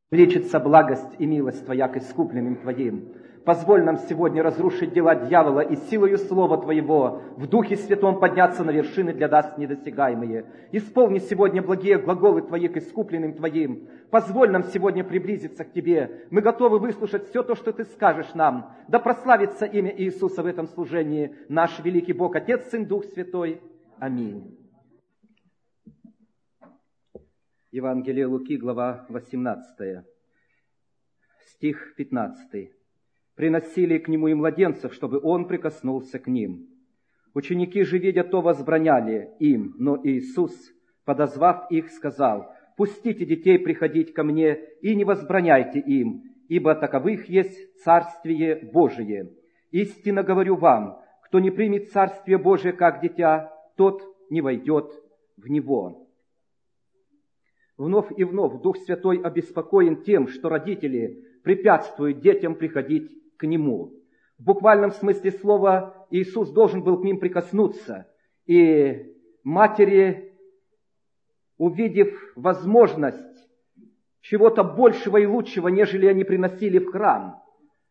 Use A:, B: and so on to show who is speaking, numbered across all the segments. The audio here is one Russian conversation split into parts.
A: Увеличится благость и милость Твоя к искупленным Твоим. Позволь нам сегодня разрушить дела дьявола и силою Слова Твоего в Духе Святом подняться на вершины для нас недосягаемые. Исполни сегодня благие глаголы Твои к искупленным Твоим. Позволь нам сегодня приблизиться к Тебе. Мы готовы выслушать все то, что Ты скажешь нам. Да прославится имя Иисуса в этом служении. Наш великий Бог, Отец, Сын, Дух Святой. Аминь. Евангелие Луки, глава 18, стих 15. «Приносили к нему и младенцев, чтобы он прикоснулся к ним. Ученики же, видя то, возбраняли им, но Иисус, подозвав их, сказал: пустите детей приходить ко мне и не возбраняйте им, ибо таковых есть Царствие Божие. Истинно говорю вам, кто не примет Царствие Божие как дитя, тот не войдет в него». Вновь и вновь Дух Святой обеспокоен тем, что родители препятствуют детям приходить к Нему. В буквальном смысле слова Иисус должен был к ним прикоснуться. И матери, увидев возможность чего-то большего и лучшего, нежели они приносили в храм,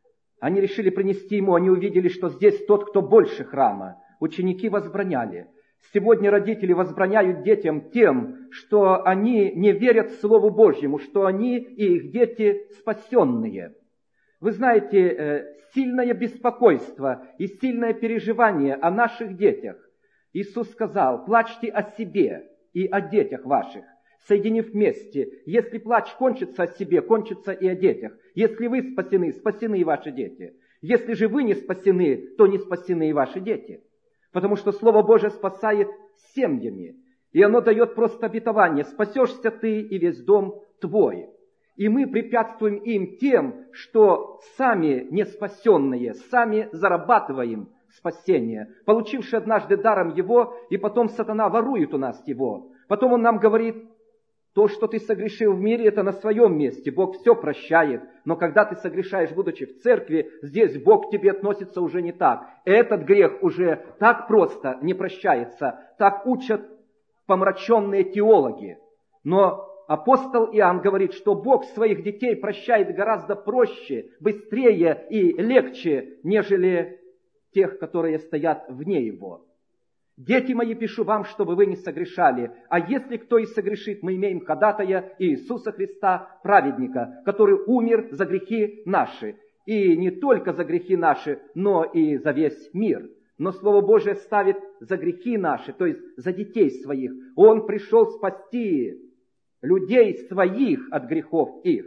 A: они решили принести Ему, они увидели, что здесь тот, кто больше храма. Ученики возбраняли. Сегодня родители возбраняют детям тем, что они не верят Слову Божьему, что они и их дети спасенные. Вы знаете, сильное беспокойство и сильное переживание о наших детях. Иисус сказал: плачьте о себе и о детях ваших, соединив вместе. Если плач кончится о себе, кончится и о детях. Если вы спасены, спасены и ваши дети. Если же вы не спасены, то не спасены и ваши дети. Потому что Слово Божие спасает семьями. И оно дает просто обетование: спасешься ты и весь дом твой. И мы препятствуем им тем, что сами не спасенные, сами зарабатываем спасение, получивши однажды даром его, и потом сатана ворует у нас его. Потом он нам говорит: то, что ты согрешил в мире, это на своем месте, Бог все прощает. Но когда ты согрешаешь, будучи в церкви, здесь Бог к тебе относится уже не так. Этот грех уже так просто не прощается. Так учат помраченные теологи. Но апостол Иоанн говорит, что Бог своих детей прощает гораздо проще, быстрее и легче, нежели тех, которые стоят вне Его. «Дети мои, пишу вам, чтобы вы не согрешали. А если кто и согрешит, мы имеем ходатая Иисуса Христа, праведника, который умер за грехи наши. И не только за грехи наши, но и за весь мир. Но Слово Божие ставит за грехи наши, то есть за детей своих. Он пришел спасти людей своих от грехов их.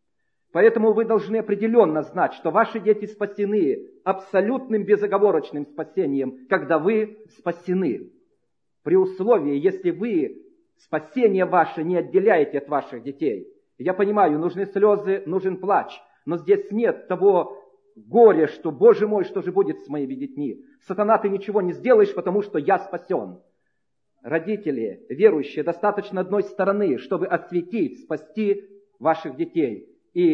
A: Поэтому вы должны определенно знать, что ваши дети спасены абсолютным безоговорочным спасением, когда вы спасены. При условии, если вы спасение ваше не отделяете от ваших детей. Я понимаю, нужны слезы, нужен плач, но здесь нет того горя, что, Боже мой, что же будет с моими детьми? Сатана, ты ничего не сделаешь, потому что я спасен. Родители, верующие, достаточно одной стороны, чтобы осветить, спасти ваших детей.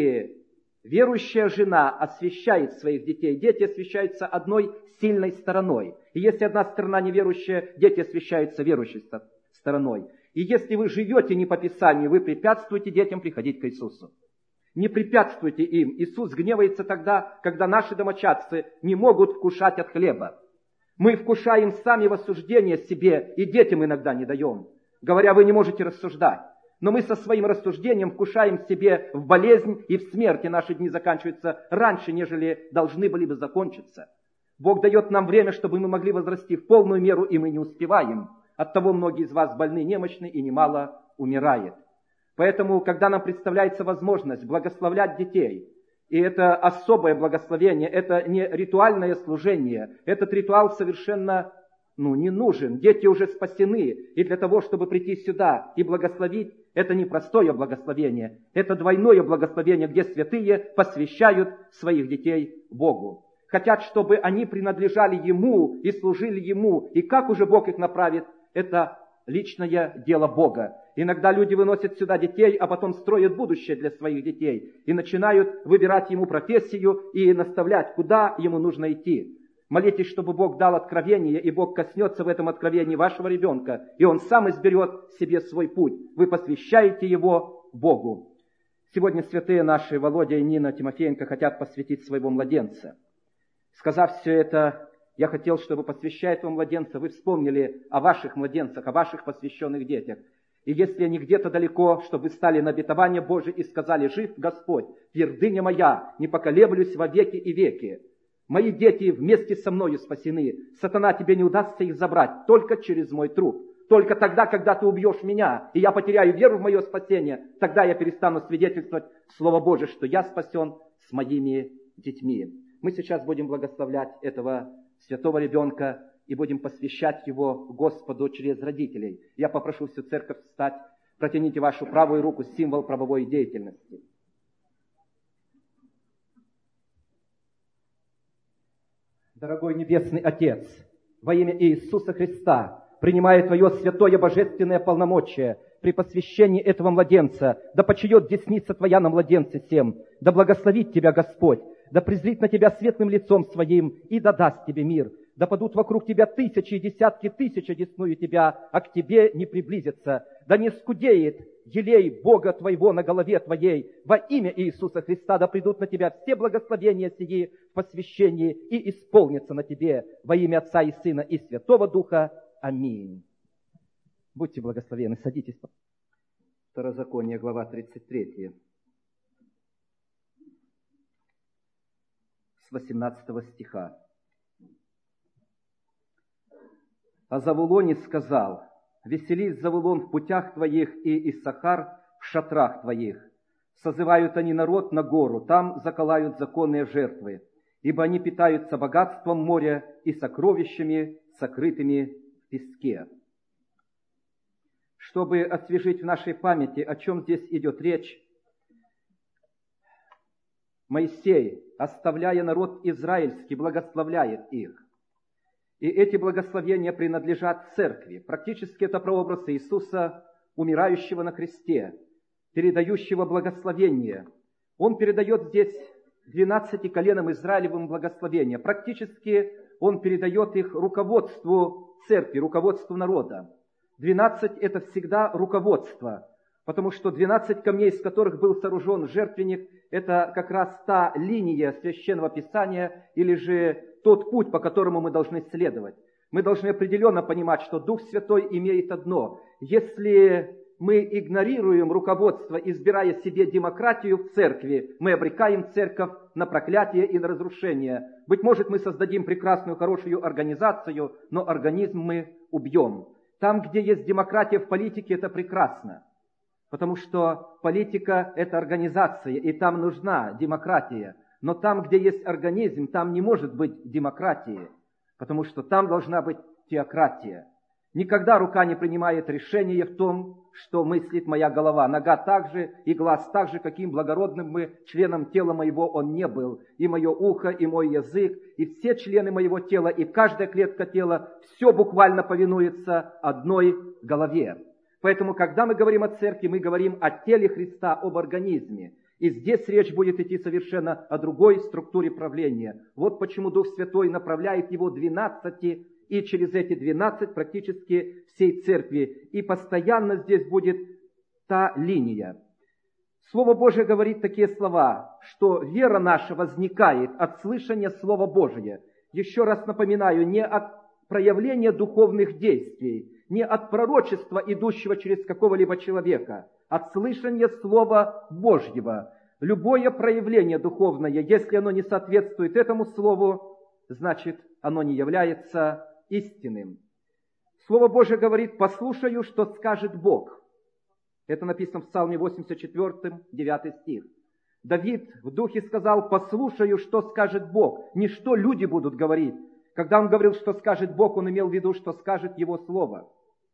A: И верующая жена освящает своих детей. Дети освящаются одной сильной стороной. И если одна сторона неверующая, дети освящаются верующей стороной. И если вы живете не по Писанию, вы препятствуете детям приходить к Иисусу. Не препятствуйте им. Иисус гневается тогда, когда наши домочадцы не могут вкушать от хлеба. Мы вкушаем сами в осуждение себе, и детям иногда не даем, говоря: вы не можете рассуждать. Но мы со своим рассуждением вкушаем себе в болезнь и в смерть, и наши дни заканчиваются раньше, нежели должны были бы закончиться. Бог дает нам время, чтобы мы могли возрасти в полную меру, и мы не успеваем. Оттого многие из вас больны, немощны, и немало умирает. Поэтому, когда нам представляется возможность благословлять детей, и это особое благословение, это не ритуальное служение, этот ритуал совершенно не нужен. Дети уже спасены, и для того, чтобы прийти сюда и благословить, это не простое благословение, это двойное благословение, где святые посвящают своих детей Богу. Хотят, чтобы они принадлежали Ему и служили Ему, и как уже Бог их направит, это личное дело Бога. Иногда люди выносят сюда детей, а потом строят будущее для своих детей и начинают выбирать ему профессию и наставлять, куда ему нужно идти. Молитесь, чтобы Бог дал откровение, и Бог коснется в этом откровении вашего ребенка, и он сам изберет себе свой путь. Вы посвящаете его Богу. Сегодня святые наши, Володя и Нина Тимофеенко, хотят посвятить своего младенца. Сказав все это, я хотел, чтобы, посвящая этого младенца, вы вспомнили о ваших младенцах, о ваших посвященных детях. И если они где-то далеко, чтобы вы стали на обетование Божие и сказали: «Жив Господь, твердыня моя, не поколеблюсь во веки и веки. Мои дети вместе со мною спасены. Сатана, тебе не удастся их забрать, только через мой труп. Только тогда, когда ты убьешь меня, и я потеряю веру в мое спасение, тогда я перестану свидетельствовать Слово Божие, что я спасен с моими детьми». Мы сейчас будем благословлять этого святого ребенка и будем посвящать его Господу через родителей. Я попрошу всю церковь встать, протяните вашу правую руку, символ правовой деятельности. Дорогой Небесный Отец, во имя Иисуса Христа, принимая Твое святое божественное полномочие при посвящении этого младенца, да почиет десница Твоя на младенце сем, да благословит Тебя Господь, да презрит на Тебя светлым лицом Своим и да даст Тебе мир. Да падут вокруг Тебя тысячи и десятки тысяч одесную Тебя, а к Тебе не приблизится. Да не скудеет елей Бога Твоего на голове Твоей. Во имя Иисуса Христа да придут на Тебя все благословения сии в посвящении и исполнятся на Тебе во имя Отца и Сына и Святого Духа. Аминь. Будьте благословенны, садитесь. Второзаконие, глава 33. С 18 стиха. «О Завулоне сказал: веселись, Завулон, в путях твоих, и Иссахар в шатрах твоих. Созывают они народ на гору, там заколают законные жертвы, ибо они питаются богатством моря и сокровищами, сокрытыми в песке». Чтобы освежить в нашей памяти, о чем здесь идет речь, Моисей, оставляя народ израильский, благословляет их. И эти благословения принадлежат церкви. Практически это прообраз Иисуса, умирающего на кресте, передающего благословение. Он передает здесь 12 коленам Израилевым благословения. Практически он передает их руководству церкви, руководству народа. 12 – это всегда руководство, потому что 12 камней, из которых был сооружен жертвенник, это как раз та линия Священного Писания или же тот путь, по которому мы должны следовать. Мы должны определенно понимать, что Дух Святой имеет одно. Если мы игнорируем руководство, избирая себе демократию в церкви, мы обрекаем церковь на проклятие и на разрушение. Быть может, мы создадим прекрасную, хорошую организацию, но организм мы убьем. Там, где есть демократия в политике, это прекрасно. Потому что политика – это организация, и там нужна демократия. Но там, где есть организм, там не может быть демократии, потому что там должна быть теократия. Никогда рука не принимает решение в том, что мыслит моя голова. Нога так же, и глаз так же, каким благородным членом тела моего он не был. И мое ухо, и мой язык, и все члены моего тела, и каждая клетка тела, все буквально повинуется одной голове. Поэтому, когда мы говорим о церкви, мы говорим о теле Христа, об организме. И здесь речь будет идти совершенно о другой структуре правления. Вот почему Дух Святой направляет его 12, и через эти 12 практически всей церкви. И постоянно здесь будет та линия. Слово Божие говорит такие слова, что вера наша возникает от слышания Слова Божия. Еще раз напоминаю, не от проявления духовных действий, не от пророчества, идущего через какого-либо человека, от слышания Слова Божьего. Любое проявление духовное, если оно не соответствует этому Слову, значит, оно не является истинным. Слово Божие говорит: «Послушаю, что скажет Бог». Это написано в Псалме 84, 9 стих. Давид в духе сказал: «Послушаю, что скажет Бог». Не что люди будут говорить. Когда он говорил, что скажет Бог, он имел в виду, что скажет Его Слово.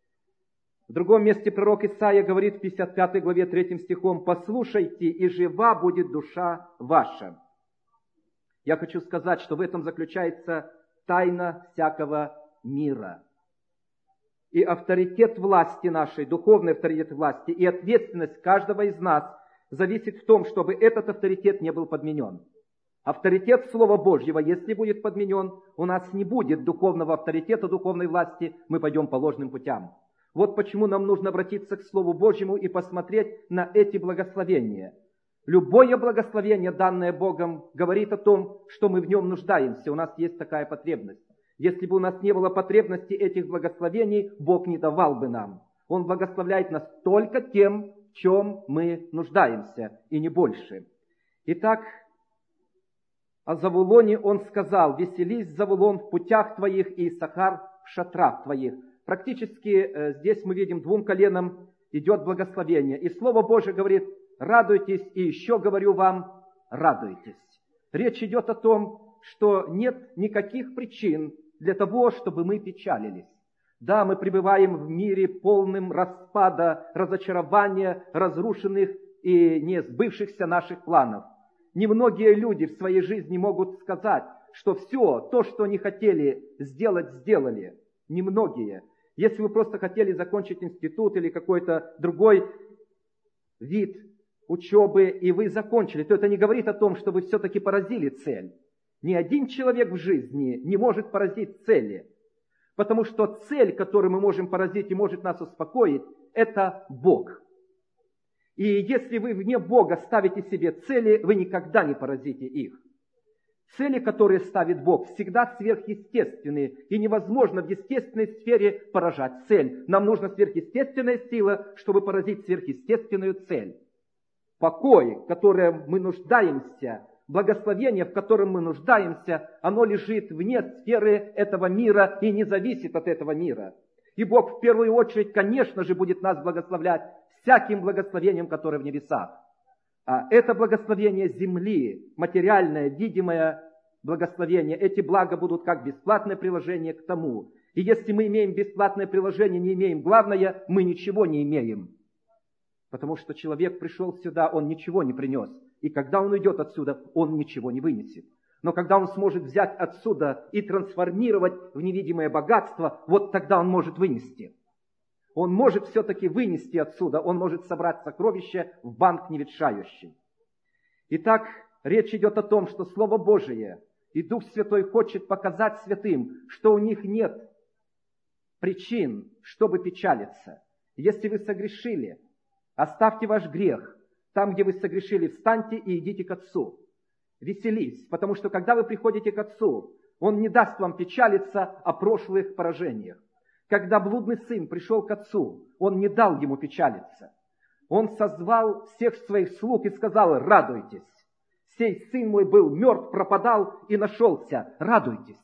A: В другом месте пророк Исаия говорит в 55 главе 3 стихом: «Послушайте, и жива будет душа ваша». Я хочу сказать, что в этом заключается тайна всякого мира. И авторитет власти нашей, духовный авторитет власти, и ответственность каждого из нас зависит в том, чтобы этот авторитет не был подменен. Авторитет Слова Божьего, если будет подменен, у нас не будет духовного авторитета, духовной власти, мы пойдем по ложным путям. Вот почему нам нужно обратиться к Слову Божьему и посмотреть на эти благословения. Любое благословение, данное Богом, говорит о том, что мы в нем нуждаемся. У нас есть такая потребность. Если бы у нас не было потребности этих благословений, Бог не давал бы нам. Он благословляет нас только тем, в чем мы нуждаемся, и не больше. Итак, о Завулоне он сказал: «Веселись, Завулон, в путях твоих, и Иссахар в шатрах твоих». Практически здесь мы видим, 2 коленам идет благословение. И Слово Божие говорит: «Радуйтесь, и еще говорю вам, радуйтесь». Речь идет о том, что нет никаких причин для того, чтобы мы печалились. Да, мы пребываем в мире полным распада, разочарования, разрушенных и не сбывшихся наших планов. Немногие люди в своей жизни могут сказать, что все то, что они хотели сделать, сделали. Немногие. Если вы просто хотели закончить институт или какой-то другой вид учебы, и вы закончили, то это не говорит о том, что вы все-таки поразили цель. Ни один человек в жизни не может поразить цели. Потому что цель, которую мы можем поразить и может нас успокоить, это Бог. И если вы вне Бога ставите себе цели, вы никогда не поразите их. Цели, которые ставит Бог, всегда сверхъестественные, и невозможно в естественной сфере поражать цель. Нам нужна сверхъестественная сила, чтобы поразить сверхъестественную цель. Покой, в котором мы нуждаемся, благословение, в котором мы нуждаемся, оно лежит вне сферы этого мира и не зависит от этого мира. И Бог в первую очередь, конечно же, будет нас благословлять всяким благословением, которое в небесах. А это благословение земли, материальное, видимое благословение, эти блага будут как бесплатное приложение к тому. И если мы имеем бесплатное приложение, не имеем главное, мы ничего не имеем. Потому что человек пришел сюда, он ничего не принес. И когда он уйдет отсюда, он ничего не вынесет. Но когда он сможет взять отсюда и трансформировать в невидимое богатство, вот тогда он может вынести. Он может все-таки вынести отсюда, он может собрать сокровища в банк неветшающий. Итак, речь идет о том, что Слово Божие и Дух Святой хочет показать святым, что у них нет причин, чтобы печалиться. Если вы согрешили, оставьте ваш грех. Там, где вы согрешили, встаньте и идите к Отцу. Веселись, потому что когда вы приходите к Отцу, Он не даст вам печалиться о прошлых поражениях. Когда блудный сын пришел к отцу, он не дал ему печалиться. Он созвал всех своих слуг и сказал: радуйтесь. Сей сын мой был мертв, пропадал и нашелся. Радуйтесь.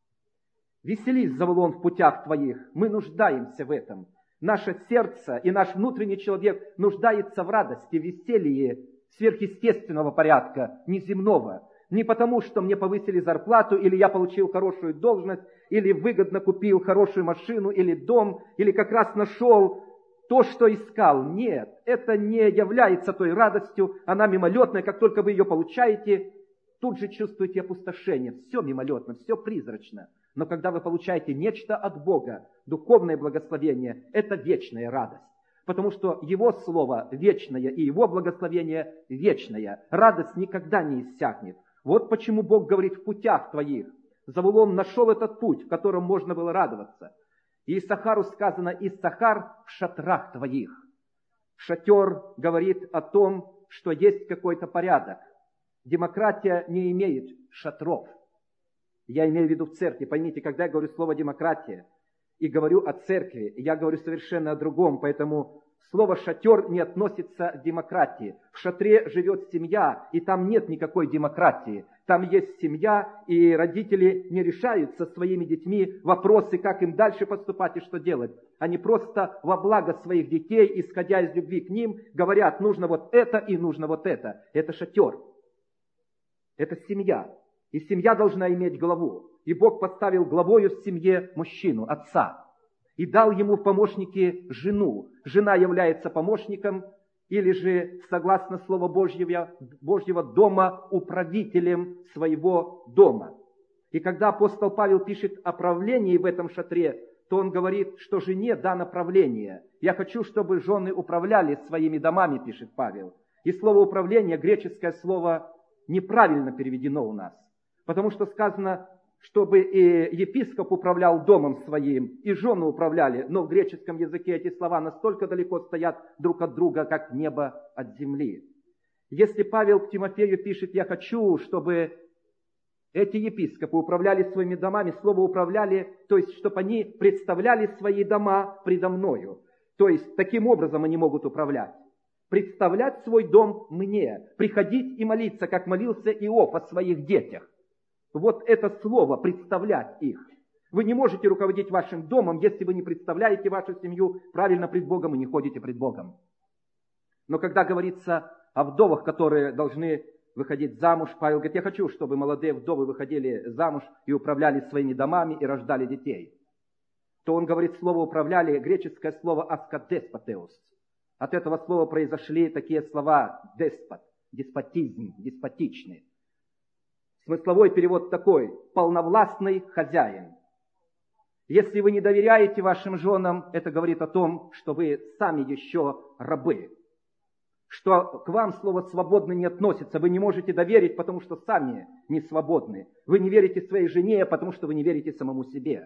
A: Веселись, Завулон, в путях твоих. Мы нуждаемся в этом. Наше сердце и наш внутренний человек нуждается в радости, в веселье сверхъестественного порядка, неземного. Не потому, что мне повысили зарплату, или я получил хорошую должность, или выгодно купил хорошую машину, или дом, или как раз нашел то, что искал. Нет, это не является той радостью, она мимолетная. Как только вы ее получаете, тут же чувствуете опустошение. Все мимолетно, все призрачно. Но когда вы получаете нечто от Бога, духовное благословение, это вечная радость. Потому что Его Слово вечное, и Его благословение вечное. Радость никогда не иссякнет. Вот почему Бог говорит: в путях твоих. Завулон нашел этот путь, в котором можно было радоваться. И Иссахару сказано: Иссахар в шатрах твоих. Шатер говорит о том, что есть какой-то порядок. Демократия не имеет шатров. Я имею в виду в церкви. Поймите, когда я говорю слово демократия и говорю о церкви, я говорю совершенно о другом, поэтому слово «шатер» не относится к демократии. В шатре живет семья, и там нет никакой демократии. Там есть семья, и родители не решают со своими детьми вопросы, как им дальше поступать и что делать. Они просто во благо своих детей, исходя из любви к ним, говорят: нужно вот это и нужно вот это. Это шатер. Это семья. И семья должна иметь главу. И Бог поставил главою в семье мужчину, отца. И дал ему в помощники жену. Жена является помощником, или же, согласно Слову Божьего дома, управителем своего дома. И когда апостол Павел пишет о правлении в этом шатре, то он говорит, что жене дано правление. Я хочу, чтобы жены управляли своими домами, пишет Павел. И слово «управление», греческое слово, неправильно переведено у нас. Потому что сказано, чтобы и епископ управлял домом своим, и жены управляли. Но в греческом языке эти слова настолько далеко стоят друг от друга, как небо от земли. Если Павел к Тимофею пишет: «Я хочу, чтобы эти епископы управляли своими домами», слово «управляли», то есть, чтобы они представляли свои дома предо мною. То есть, таким образом они могут управлять. Представлять свой дом мне, приходить и молиться, как молился Иов о своих детях. Вот это слово «представлять их». Вы не можете руководить вашим домом, если вы не представляете вашу семью правильно пред Богом и не ходите пред Богом. Но когда говорится о вдовах, которые должны выходить замуж, Павел говорит: «Я хочу, чтобы молодые вдовы выходили замуж и управляли своими домами и рождали детей». То он говорит слово «управляли», греческое слово «аскадеспотеос». От этого слова произошли такие слова «деспот», «деспотизм», «деспотичный». Смысловой перевод такой: полновластный хозяин. Если вы не доверяете вашим женам, это говорит о том, что вы сами еще рабы. Что к вам слово «свободный» не относится. Вы не можете доверить, потому что сами не свободны. Вы не верите своей жене, потому что вы не верите самому себе.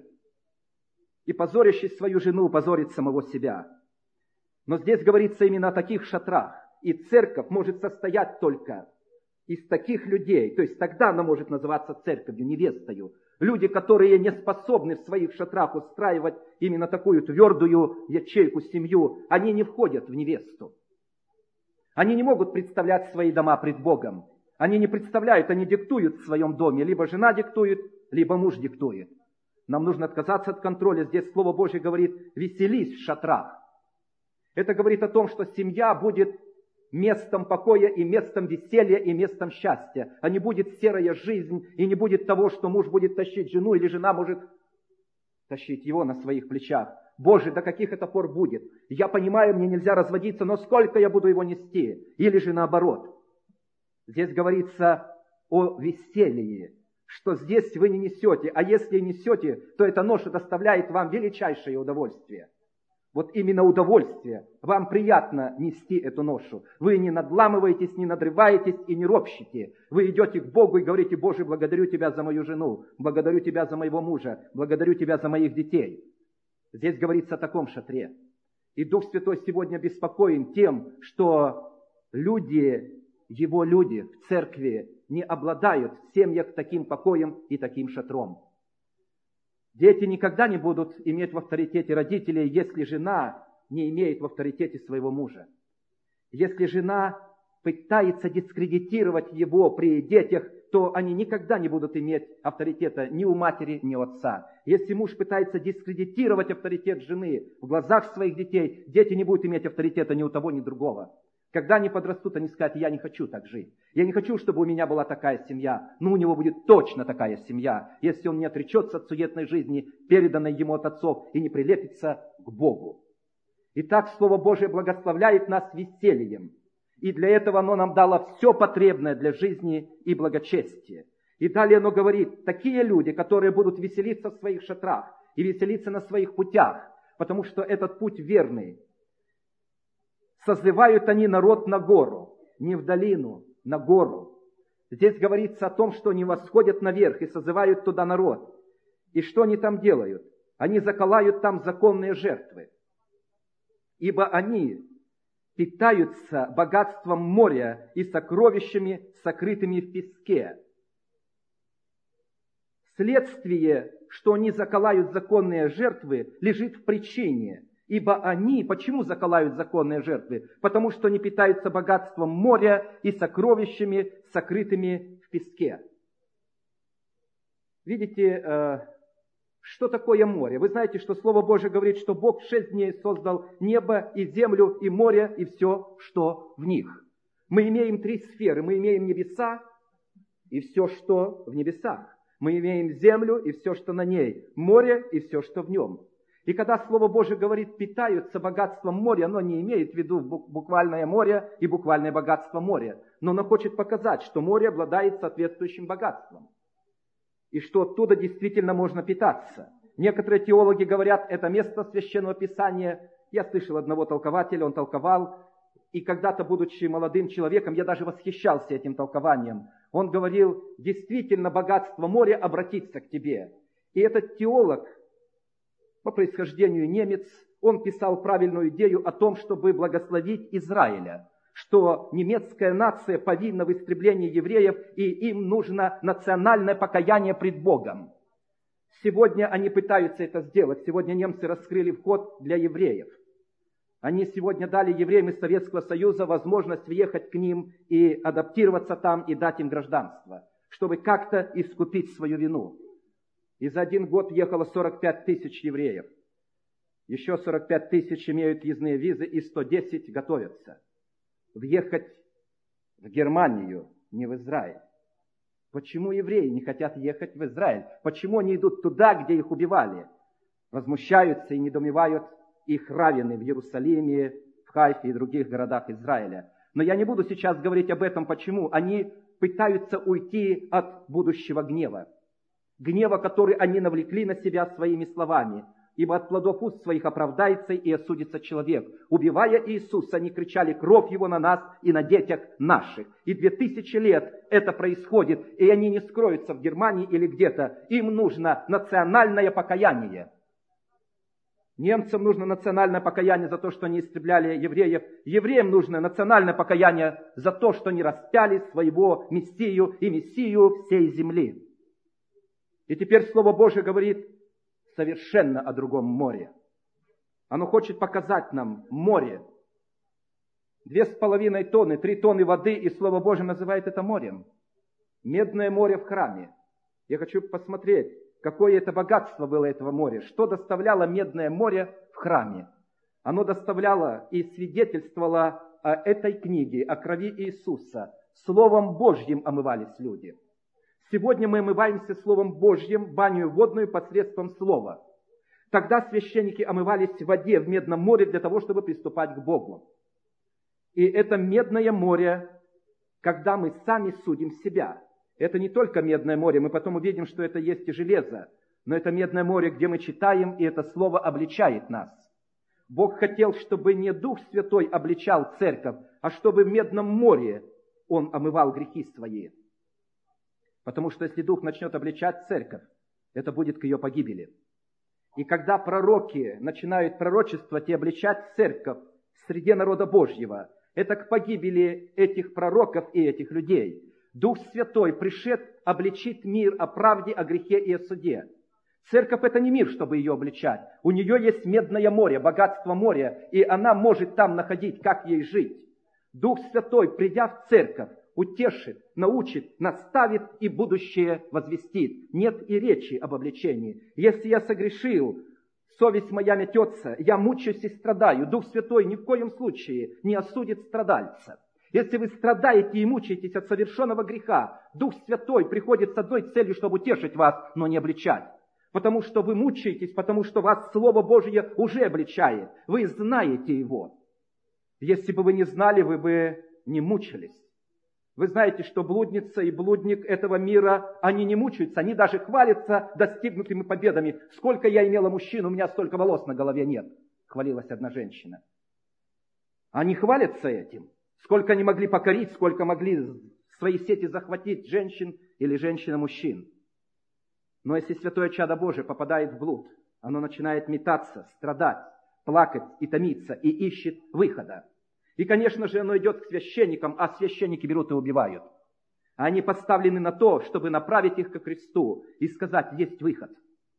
A: И позорящий свою жену позорит самого себя. Но здесь говорится именно о таких шатрах. И церковь может состоять только из таких людей. То есть тогда она может называться церковью, невестою. Люди, которые не способны в своих шатрах устраивать именно такую твердую ячейку, семью, они не входят в невесту. Они не могут представлять свои дома пред Богом. Они не представляют, они диктуют в своем доме. Либо жена диктует, либо муж диктует. Нам нужно отказаться от контроля. Здесь Слово Божье говорит: «Веселись в шатрах». Это говорит о том, что семья будет местом покоя и местом веселья и местом счастья. А не будет серая жизнь, и не будет того, что муж будет тащить жену, или жена может тащить его на своих плечах. Боже, до каких это пор будет? Я понимаю, мне нельзя разводиться, но сколько я буду его нести? Или же наоборот. Здесь говорится о веселье, что здесь вы не несете, а если несете, то эта ноша доставляет вам величайшее удовольствие. Вот именно удовольствие. Вам приятно нести эту ношу. Вы не надламываетесь, не надрываетесь и не ропщите. Вы идете к Богу и говорите: «Боже, благодарю Тебя за мою жену, благодарю Тебя за моего мужа, благодарю Тебя за моих детей». Здесь говорится о таком шатре. И Дух Святой сегодня беспокоен тем, что люди, Его люди в церкви не обладают в семьях таким покоем и таким шатром. Дети никогда не будут иметь в авторитете родителей, если жена не имеет в авторитете своего мужа. Если жена пытается дискредитировать его при детях, то они никогда не будут иметь авторитета ни у матери, ни у отца. Если муж пытается дискредитировать авторитет жены в глазах своих детей, дети не будут иметь авторитета ни у того, ни другого. Когда они подрастут, они скажут: «Я не хочу так жить. Я не хочу, чтобы у меня была такая семья». Но у него будет точно такая семья, если он не отречется от суетной жизни, переданной ему от отцов, и не прилепится к Богу. Итак, Слово Божие благословляет нас весельем. И для этого оно нам дало все потребное для жизни и благочестия. И далее оно говорит: такие люди, которые будут веселиться в своих шатрах и веселиться на своих путях, потому что этот путь верный. Созывают они народ на гору, не в долину, на гору. Здесь говорится о том, что они восходят наверх и созывают туда народ. И что они там делают? Они заколают там законные жертвы. Ибо они питаются богатством моря и сокровищами, сокрытыми в песке. Следствие, что они заколают законные жертвы, лежит в причине. Ибо они, почему заколают законные жертвы? Потому что они питаются богатством моря и сокровищами, сокрытыми в песке. Видите, что такое море? Вы знаете, что Слово Божие говорит, что Бог в 6 дней создал небо и землю, и море, и все, что в них. Мы имеем 3 сферы. Мы имеем небеса и все, что в небесах. Мы имеем землю и все, что на ней. Море и все, что в нем. И когда Слово Божие говорит «питаются богатством моря», оно не имеет в виду буквальное море и буквальное богатство моря. Но оно хочет показать, что море обладает соответствующим богатством. И что оттуда действительно можно питаться. Некоторые теологи говорят, это место Священного Писания. Я слышал одного толкователя, он толковал. И когда-то, будучи молодым человеком, я даже восхищался этим толкованием. Он говорил: действительно, богатство моря обратится к тебе. И этот теолог, по происхождению немец, он писал правильную идею о том, чтобы благословить Израиля. что немецкая нация повинна в истреблении евреев, и им нужно национальное покаяние пред Богом. Сегодня они пытаются это сделать. Сегодня немцы раскрыли вход для евреев. Они сегодня дали евреям из Советского Союза возможность въехать к ним и адаптироваться там, и дать им гражданство, чтобы как-то искупить свою вину. И за один год ехало 45 тысяч евреев. Еще 45 тысяч имеют въездные визы, и 110 готовятся въехать в Германию, не в Израиль. Почему евреи не хотят ехать в Израиль? Почему они идут туда, где их убивали? Возмущаются и недоумевают их раввины в Иерусалиме, в Хайфе и других городах Израиля. Но я не буду сейчас говорить об этом, почему. Они пытаются уйти от будущего гнева. Гнева, который они навлекли на себя своими словами. Ибо от плодов уст своих оправдается и осудится человек. Убивая Иисуса, они кричали: кровь Его на нас и на детях наших. И 2000 лет это происходит, и они не скроются в Германии или где-то. Им нужно национальное покаяние. Немцам нужно национальное покаяние за то, что они истребляли евреев. Евреям нужно национальное покаяние за то, что они распяли своего Мессию и Мессию всей земли. И теперь Слово Божие говорит совершенно о другом море. Оно хочет показать нам море. 2,5 тонны, 3 тонны воды, и Слово Божие называет это морем. Медное море в храме. Я хочу посмотреть, какое это богатство было этого моря. Что доставляло Медное море в храме? Оно доставляло и свидетельствовало о этой книге, о крови Иисуса. Словом Божьим омывались люди. Сегодня мы омываемся Словом Божьим, баню водную посредством Слова. Тогда священники омывались в воде в Медном море для того, чтобы приступать к Богу. И это Медное море, когда мы сами судим себя. Это не только Медное море, мы потом увидим, что это есть и железо. Но это Медное море, где мы читаем, и это Слово обличает нас. Бог хотел, чтобы не Дух Святой обличал церковь, а чтобы в Медном море Он омывал грехи свои. Потому что если Дух начнет обличать церковь, это будет к ее погибели. И когда пророки начинают пророчествовать и обличать церковь в среде народа Божьего, это к погибели этих пророков и этих людей. Дух Святой пришед обличит мир о правде, о грехе и о суде. Церковь — это не мир, чтобы ее обличать. У нее есть Медное море, богатство моря, и она может там находить, как ей жить. Дух Святой, придя в церковь, утешит, научит, наставит и будущее возвестит. Нет и речи об обличении. Если я согрешил, совесть моя метется, я мучаюсь и страдаю. Дух Святой ни в коем случае не осудит страдальца. Если вы страдаете и мучаетесь от совершенного греха, Дух Святой приходит с одной целью, чтобы утешить вас, но не обличать. Потому что вы мучаетесь, потому что вас Слово Божье уже обличает. Вы знаете его. Если бы вы не знали, вы бы не мучились. Вы знаете, что блудница и блудник этого мира, они не мучаются, они даже хвалятся достигнутыми победами. Сколько я имела мужчин, у меня столько волос на голове нет, хвалилась одна женщина. Они хвалятся этим. Сколько они могли покорить, сколько могли в свои сети захватить женщин или женщин-мужчин. Но если святое чадо Божие попадает в блуд, оно начинает метаться, страдать, плакать и томиться, и ищет выхода. И, конечно же, оно идет к священникам, а священники берут и убивают. Они поставлены на то, чтобы направить их ко Христу и сказать: есть выход.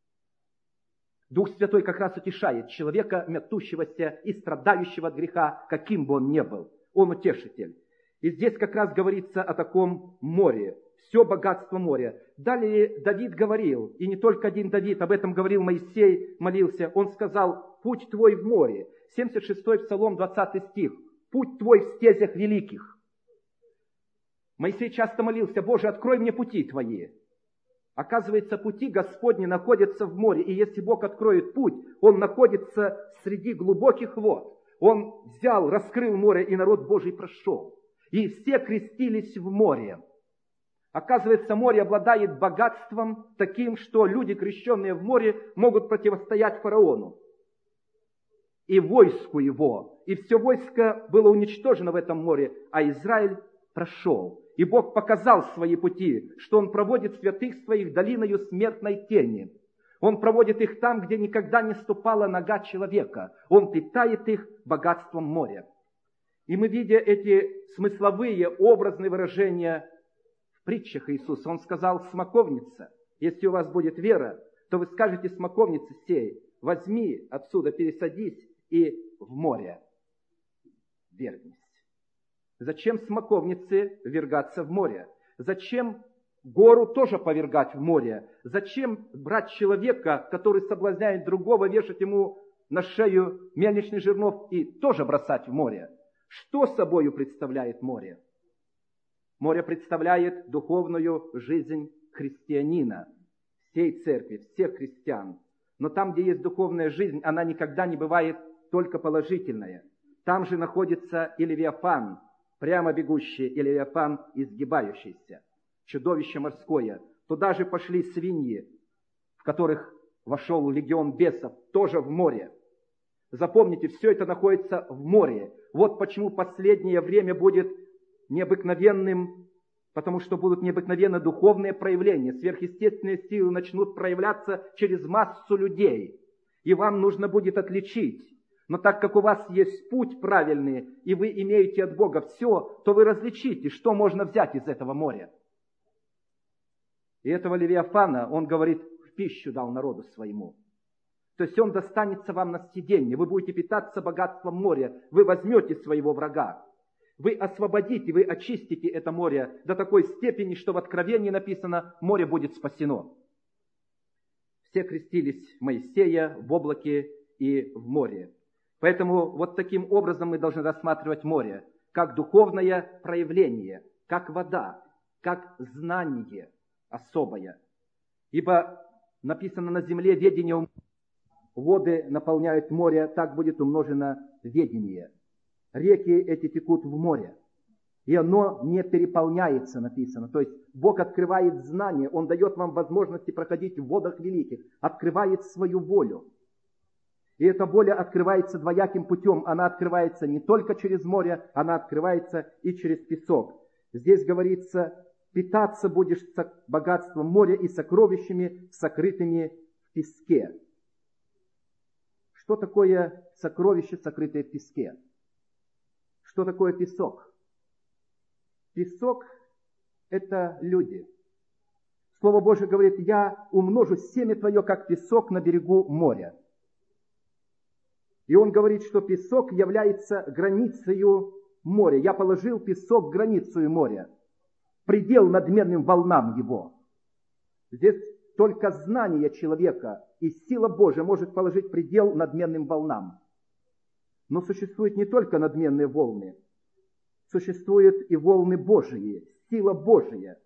A: Дух Святой как раз утешает человека, метущегося и страдающего от греха, каким бы он ни был. Он утешитель. И здесь как раз говорится о таком море, все богатство моря. Далее Давид говорил, и не только один Давид, об этом говорил Моисей, молился. Он сказал: путь твой в море. 76-й Псалом, 20 стих. Путь твой в стезях великих. Моисей часто молился: Боже, открой мне пути твои. Оказывается, пути Господни находятся в море. И если Бог откроет путь, Он находится среди глубоких вод. Он взял, раскрыл море, и народ Божий прошел. И все крестились в море. Оказывается, море обладает богатством таким, что люди, крещенные в море, могут противостоять фараону и войску его. И все войско было уничтожено в этом море, а Израиль прошел. И Бог показал свои пути, что Он проводит святых своих долиною смертной тени. Он проводит их там, где никогда не ступала нога человека. Он питает их богатством моря. И мы, видя эти смысловые, образные выражения в притчах Иисуса, Он сказал: смоковница, если у вас будет вера, то вы скажете смоковнице сей: возьми отсюда, пересадись и в море вергнись. Зачем смоковнице вергаться в море? Зачем гору тоже повергать в море? Зачем брать человека, который соблазняет другого, вешать ему на шею мельничный жернов и тоже бросать в море? Что собою представляет море? Море представляет духовную жизнь христианина, всей церкви, всех христиан. Но там, где есть духовная жизнь, она никогда не бывает только положительная. Там же находится и Левиафан, прямо бегущий, и Левиафан изгибающийся, чудовище морское. Туда же пошли свиньи, в которых вошел легион бесов, тоже в море. Запомните, все это находится в море. Вот почему последнее время будет необыкновенным, потому что будут необыкновенно духовные проявления. Сверхъестественные силы начнут проявляться через массу людей. И вам нужно будет отличить. Но так как у вас есть путь правильный, и вы имеете от Бога все, то вы различите, что можно взять из этого моря. И этого Левиафана, он говорит, в пищу дал народу своему. То есть он достанется вам на съедение. Вы будете питаться богатством моря. Вы возьмете своего врага. Вы освободите, вы очистите это море до такой степени, что в Откровении написано: море будет спасено. Все крестились Моисея в облаке и в море. Поэтому вот таким образом мы должны рассматривать море, как духовное проявление, как вода, как знание особое. Ибо написано: на земле ведение, воды наполняют море, так будет умножено ведение. Реки эти текут в море, и оно не переполняется, написано. То есть Бог открывает знание, Он дает вам возможности проходить в водах великих, открывает свою волю. И эта воля открывается двояким путем. Она открывается не только через море, она открывается и через песок. Здесь говорится: питаться будешь богатством моря и сокровищами, сокрытыми в песке. Что такое сокровище, сокрытое в песке? Что такое песок? Песок – это люди. Слово Божие говорит: я умножу семя твое, как песок на берегу моря. И он говорит, что песок является границею моря. Я положил песок границею моря, предел надменным волнам его. Здесь только знание человека и сила Божия может положить предел надменным волнам. Но существуют не только надменные волны, существуют и волны Божии, сила Божия.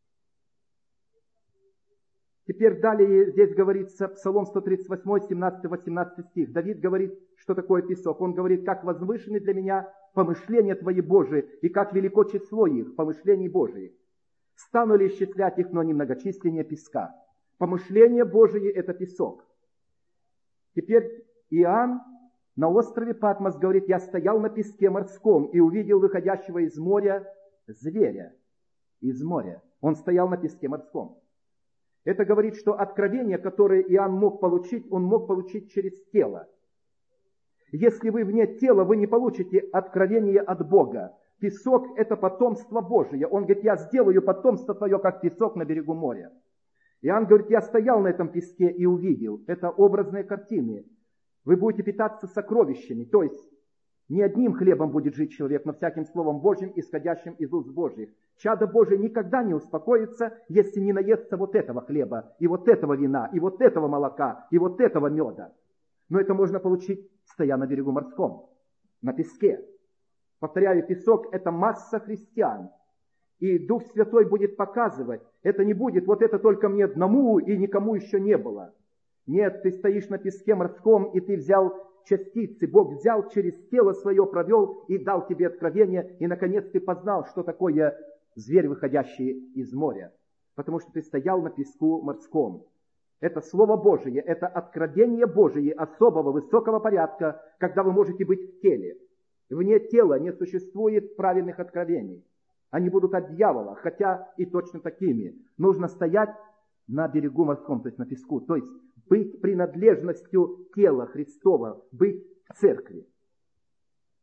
A: Теперь далее здесь говорится, Псалом 138, 17-18 стих. Давид говорит, что такое песок. Он говорит: как возвышены для меня помышления Твои, Божии, и как велико число их, помышлений Божиих. Стану ли исчислять их, но немногочисленнее песка. Помышления Божии – это песок. Теперь Иоанн на острове Патмос говорит: я стоял на песке морском и увидел выходящего из моря зверя. Из моря. Он стоял на песке морском. Это говорит, что откровение, которое Иоанн мог получить, он мог получить через тело. Если вы вне тела, вы не получите откровение от Бога. Песок – это потомство Божие. Он говорит: я сделаю потомство твое, как песок на берегу моря. Иоанн говорит: я стоял на этом песке и увидел. Это образные картины. Вы будете питаться сокровищами, то есть не одним хлебом будет жить человек, но всяким словом Божьим, исходящим из уст Божьих. Чадо Божие никогда не успокоится, если не наестся вот этого хлеба, и вот этого вина, и вот этого молока, и вот этого меда. Но это можно получить, стоя на берегу морском, на песке. Повторяю, песок – это масса христиан. И Дух Святой будет показывать, это не будет вот это только мне одному и никому еще не было. Нет, ты стоишь на песке морском, и ты взял частицы. Бог взял через тело свое, провел и дал тебе откровение, и, наконец, ты познал, что такое зверь, выходящий из моря. Потому что ты стоял на песку морском. Это Слово Божие, это откровение Божие особого, высокого порядка, когда вы можете быть в теле. Вне тела не существует правильных откровений. Они будут от дьявола, хотя и точно такими. Нужно стоять на берегу морском, то есть на песку, то есть быть принадлежностью тела Христова, быть в церкви.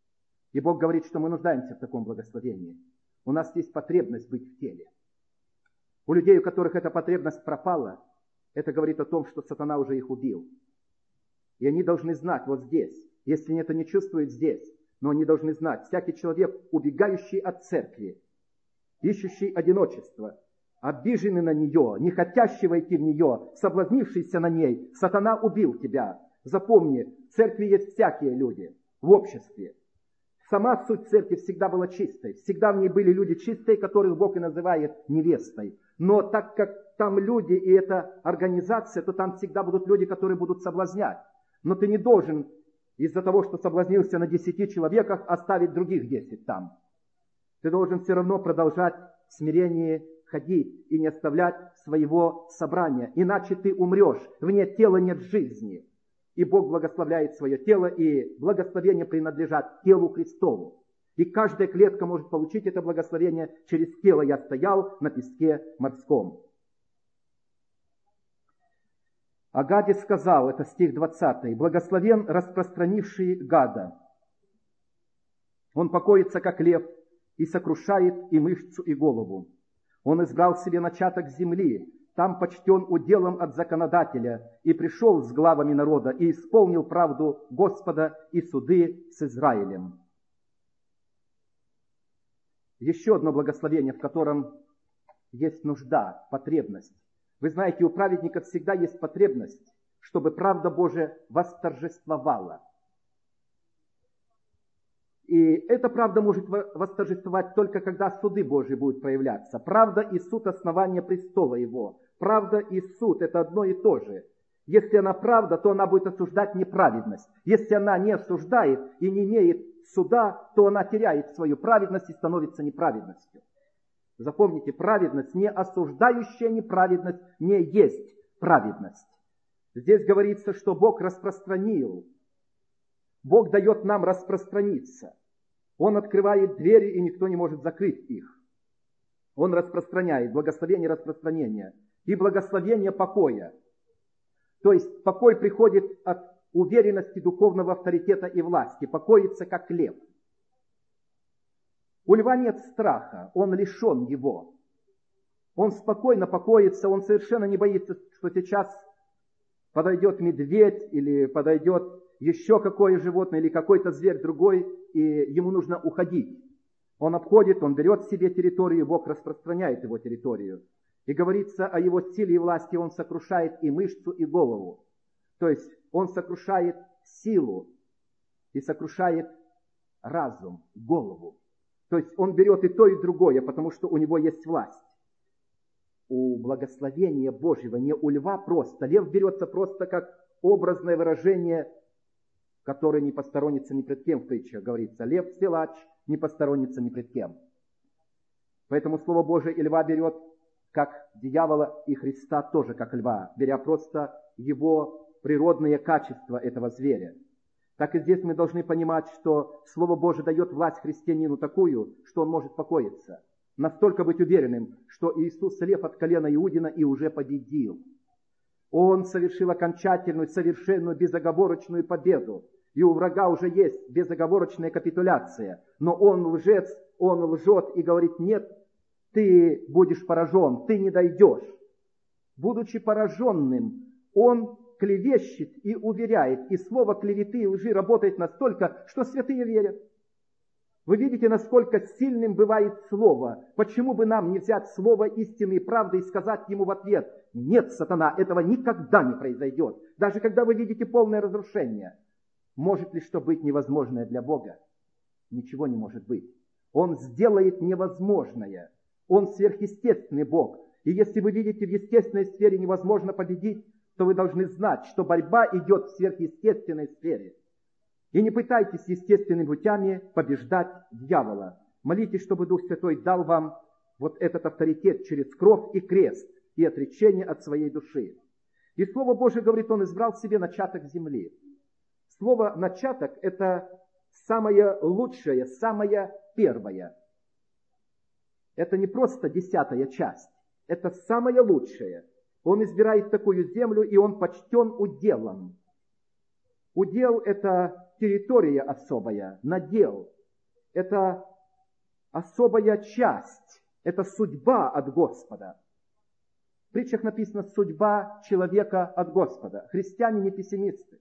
A: И Бог говорит, что мы нуждаемся в таком благословении. У нас есть потребность быть в теле. У людей, у которых эта потребность пропала, это говорит о том, что сатана уже их убил. И они должны знать вот здесь, если они это не чувствуют здесь, но они должны знать, всякий человек, убегающий от церкви, ищущий одиночество, обиженный на нее, не хотящий войти в нее, соблазнившийся на ней, сатана убил тебя. Запомни, в церкви есть всякие люди, в обществе. Сама суть церкви всегда была чистой. Всегда в ней были люди чистые, которых Бог и называет невестой. Но так как там люди и это организация, то там всегда будут люди, которые будут соблазнять. Но ты не должен из-за того, что соблазнился на 10 человеках, оставить других 10 там. Ты должен все равно продолжать в смирении ходить и не оставлять своего собрания. Иначе ты умрешь. Вне тела нет жизни. И Бог благословляет свое тело, и благословение принадлежат телу Христову. И каждая клетка может получить это благословение через тело. Я стоял на песке морском. А Гаде сказал, это стих 20, «Благословен распространивший гада. Он покоится, как лев, и сокрушает и мышцу, и голову. Он избрал себе начаток земли, там почтен уделом от законодателя, и пришел с главами народа, и исполнил правду Господа и суды с Израилем». Еще одно благословение, в котором есть нужда, потребность. Вы знаете, у праведников всегда есть потребность, чтобы правда Божия восторжествовала. И эта правда может восторжествовать только когда суды Божьи будут проявляться. Правда и суд – основание престола Его. Правда и суд – это одно и то же. Если она правда, то она будет осуждать неправедность. Если она не осуждает и не имеет суда, то она теряет свою праведность и становится неправедностью. Запомните, праведность, не осуждающая неправедность, не есть праведность. Здесь говорится, что Бог распространил. Бог дает нам распространиться. Он открывает двери, и никто не может закрыть их. Он распространяет благословение распространения и благословение покоя. То есть покой приходит от уверенности духовного авторитета и власти. Покоится, как лев. У льва нет страха, он лишен его. Он спокойно покоится, он совершенно не боится, что сейчас подойдет медведь или подойдет еще какое животное или какой-то зверь другой, и ему нужно уходить. Он обходит, он берет себе территорию, Бог распространяет его территорию. И говорится о его силе и власти, он сокрушает и мышцу, и голову. То есть он сокрушает силу и сокрушает разум, голову. То есть он берет и то, и другое, потому что у него есть власть. У благословения Божьего не у льва просто. Лев берется просто как образное выражение, которое не посторонится ни пред кем, в притчах говорится. Лев силач, не посторонится ни пред кем. Поэтому Слово Божие и льва берет как дьявола, и Христа тоже как льва, беря просто его природные качества этого зверя. Так и здесь мы должны понимать, что Слово Божие дает власть христианину такую, что он может покоиться. Настолько быть уверенным, что Иисус лев от колена Иудина и уже победил. Он совершил окончательную, совершенную, безоговорочную победу. И у врага уже есть безоговорочная капитуляция. Но он лжец, он лжет и говорит: нет, ты будешь поражен, ты не дойдешь. Будучи пораженным, он клевещет и уверяет, и слово клеветы и лжи работает настолько, что святые верят. Вы видите, насколько сильным бывает слово. Почему бы нам не взять слово истины и правды и сказать ему в ответ: нет, сатана, этого никогда не произойдет. Даже когда вы видите полное разрушение. Может ли что быть невозможное для Бога? Ничего не может быть. Он сделает невозможное. Он сверхъестественный Бог. И если вы видите в естественной сфере невозможно победить, то вы должны знать, что борьба идет в сверхъестественной сфере. И не пытайтесь естественными путями побеждать дьявола. Молитесь, чтобы Дух Святой дал вам вот этот авторитет через кровь и крест, и отречение от своей души. И Слово Божие говорит, он избрал себе начаток земли. Слово «начаток» — это самое лучшее, самое первое. Это не просто 10-я часть, это самое лучшее. Он избирает такую землю, и он почтен уделом. Удел — это территория особая, надел. это особая часть, это судьба от Господа. В притчах написано «судьба человека от Господа». Христиане не пессимисты.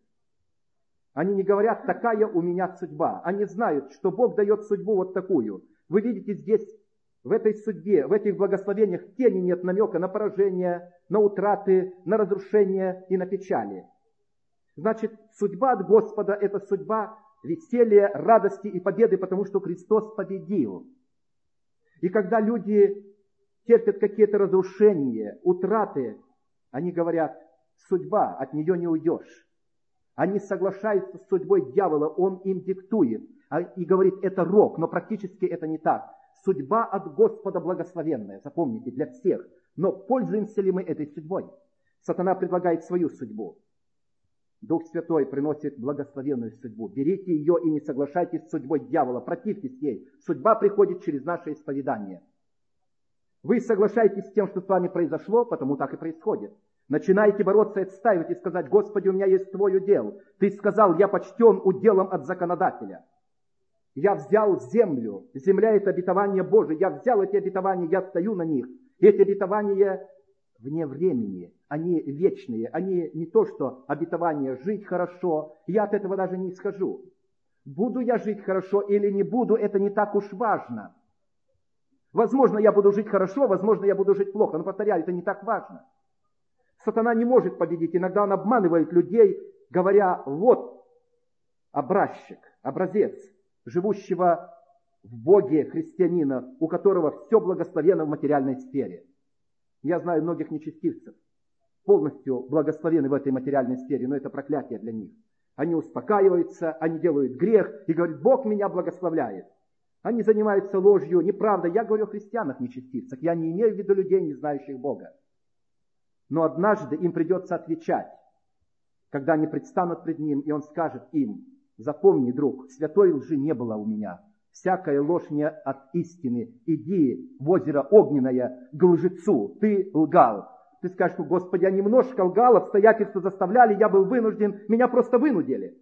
A: Они не говорят «такая у меня судьба». Они знают, что Бог дает судьбу вот такую. Вы видите здесь, в этой судьбе, в этих благословениях тени нет намека на поражение, на утраты, на разрушение и на печали. Значит, судьба от Господа – это судьба веселья, радости и победы, потому что Христос победил. И когда люди терпят какие-то разрушения, утраты, они говорят, судьба, от нее не уйдешь. Они соглашаются с судьбой дьявола, он им диктует и говорит, это рок, но практически это не так. Судьба от Господа благословенная, запомните, для всех. Но пользуемся ли мы этой судьбой? Сатана предлагает свою судьбу. Дух Святой приносит благословенную судьбу. Берите ее и не соглашайтесь с судьбой дьявола, противьтесь ей. Судьба приходит через наше исповедание. Вы соглашаетесь с тем, что с вами произошло, потому так и происходит. Начинаете бороться и отстаивать и сказать, Господи, у меня есть Твой удел. Ты сказал, я почтен уделом от законодателя. Я взял землю. Земля – это обетование Божие. Я взял эти обетования, я стою на них. Эти обетования вне времени. Они вечные. Они не то, что обетование жить хорошо. Я от этого даже не исхожу. Буду я жить хорошо или не буду, это не так уж важно. Возможно, я буду жить хорошо, возможно, я буду жить плохо. Но, повторяю, это не так важно. Сатана не может победить. Иногда он обманывает людей, говоря, вот образчик, образец живущего в Боге христианина, у которого все благословенно в материальной сфере. Я знаю многих нечестивцев, полностью благословены в этой материальной сфере, но это проклятие для них. Они успокаиваются, они делают грех и говорят, Бог меня благословляет. Они занимаются ложью, неправдой. Я говорю о христианах-нечестивцах. Я не имею в виду людей, не знающих Бога. Но однажды им придется отвечать, когда они предстанут пред Ним, и Он скажет им, запомни, друг, святой лжи не было у меня. Всякая ложь не от истины. Иди в озеро огненное к лжецу. Ты лгал. Ты скажешь, Господи, я немножко лгал, обстоятельства заставляли, я был вынужден, меня просто вынудили.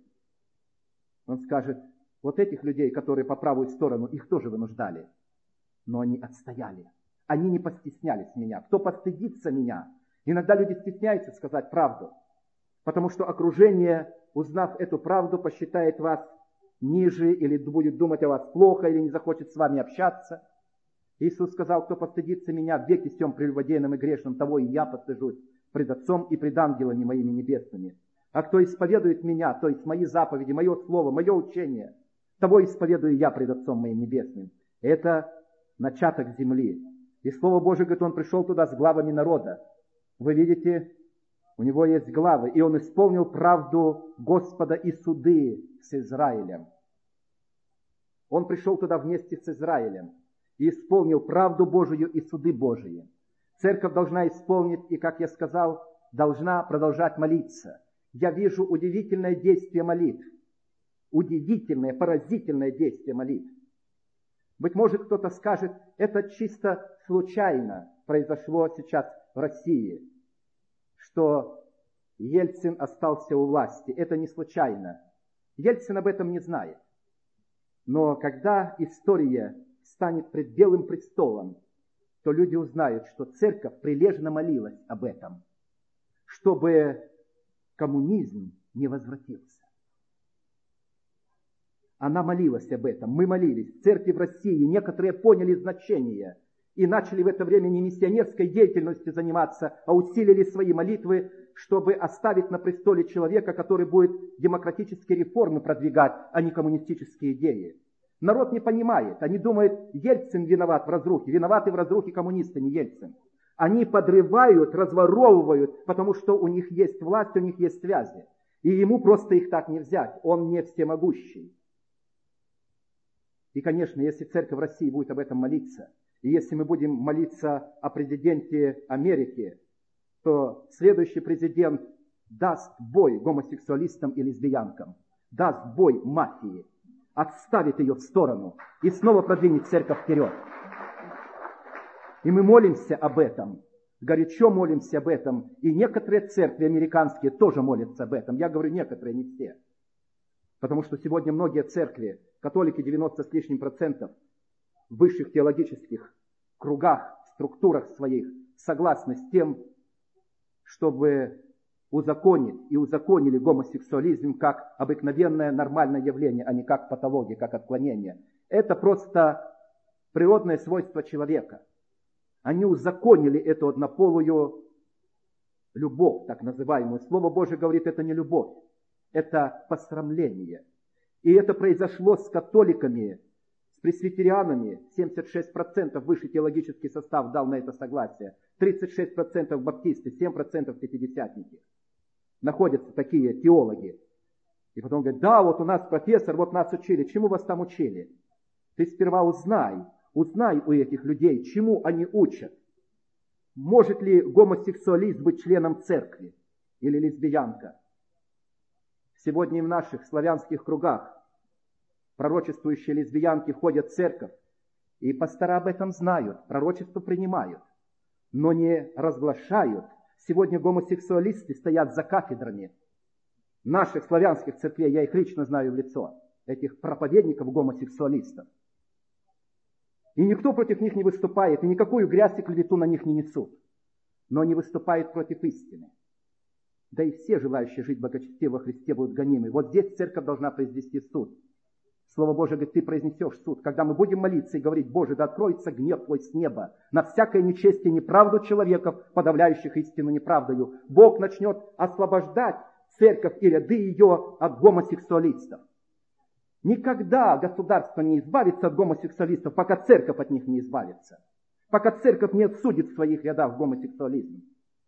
A: Он скажет, вот этих людей, которые по правую сторону, их тоже вынуждали. Но они отстояли. Они не постеснялись меня. Кто постыдится меня? Иногда люди стесняются сказать правду, потому что окружение, узнав эту правду, посчитает вас ниже, или будет думать о вас плохо, или не захочет с вами общаться. Иисус сказал, кто постыдится меня в веке сем прелюбодейном и грешном, того и я постыжусь пред Отцом и пред ангелами моими небесными. А кто исповедует меня, то есть мои заповеди, мое слово, мое учение, того исповедую я пред Отцом моим небесным. Это начаток земли. И Слово Божие, говорит, Он пришел туда с главами народа. Вы видите, у него есть главы, и он исполнил правду Господа и суды с Израилем. Он пришел туда вместе с Израилем и исполнил правду Божию и суды Божии. Церковь должна исполнить, и, как я сказал, должна продолжать молиться. Я вижу удивительное действие молитв. Удивительное, поразительное действие молитв. Быть может, кто-то скажет, это чисто случайно произошло сейчас в России, что Ельцин остался у власти. Это не случайно. Ельцин об этом не знает. Но когда история станет пред Белым престолом, то люди узнают, что церковь прилежно молилась об этом, чтобы коммунизм не возвратился. Она молилась об этом. Мы молились. Церкви в России, некоторые поняли значение и начали в это время не миссионерской деятельностью заниматься, а усилили свои молитвы, чтобы оставить на престоле человека, который будет демократические реформы продвигать, а не коммунистические идеи. Народ не понимает. Они думают, Ельцин виноват в разрухе. Виноваты в разрухе коммунисты, не Ельцин. Они подрывают, разворовывают, потому что у них есть власть, у них есть связи. И ему просто их так не взять. Он не всемогущий. И, конечно, если церковь в России будет об этом молиться, и если мы будем молиться о президенте Америки, то следующий президент даст бой гомосексуалистам и лесбиянкам, даст бой мафии, отставит ее в сторону и снова продвинет церковь вперед. И мы молимся об этом, горячо молимся об этом, и некоторые церкви американские тоже молятся об этом. Я говорю некоторые, не все. Потому что сегодня многие церкви католики 90 с лишним процентов в высших теологических кругах, структурах своих согласны с тем, чтобы узаконить и узаконили гомосексуализм как обыкновенное нормальное явление, а не как патология, как отклонение. Это просто природное свойство человека. Они узаконили эту однополую любовь, так называемую. Слово Божие говорит, это не любовь, это посрамление. И это произошло с католиками, с пресвитерианами. 76% высший теологический состав дал на это согласие. 36% баптисты, 7% пятидесятники. Находятся такие теологи. И потом говорят, да, вот у нас профессор, вот нас учили. Чему вас там учили? Ты сперва узнай у этих людей, чему они учат. Может ли гомосексуалист быть членом церкви или лесбиянка? Сегодня в наших славянских кругах пророчествующие лесбиянки ходят в церковь, и пастора об этом знают, пророчество принимают, но не разглашают. Сегодня гомосексуалисты стоят за кафедрами наших славянских церквей, я их лично знаю в лицо, этих проповедников гомосексуалистов. И никто против них не выступает, и никакую грязь и клевету на них не несут. Но они выступают против истины. Да и все желающие жить благочестиво во Христе будут гонимы. Вот здесь церковь должна произвести суд. Слово Божие говорит, ты произнесешь суд. Когда мы будем молиться и говорить, Боже, да откроется гнев Твой с неба на всякое нечестие, неправду человеков, подавляющих истину неправдою, Бог начнет освобождать церковь и ряды ее от гомосексуалистов. Никогда государство не избавится от гомосексуалистов, пока церковь от них не избавится. Пока церковь не осудит в своих рядах гомосексуализм.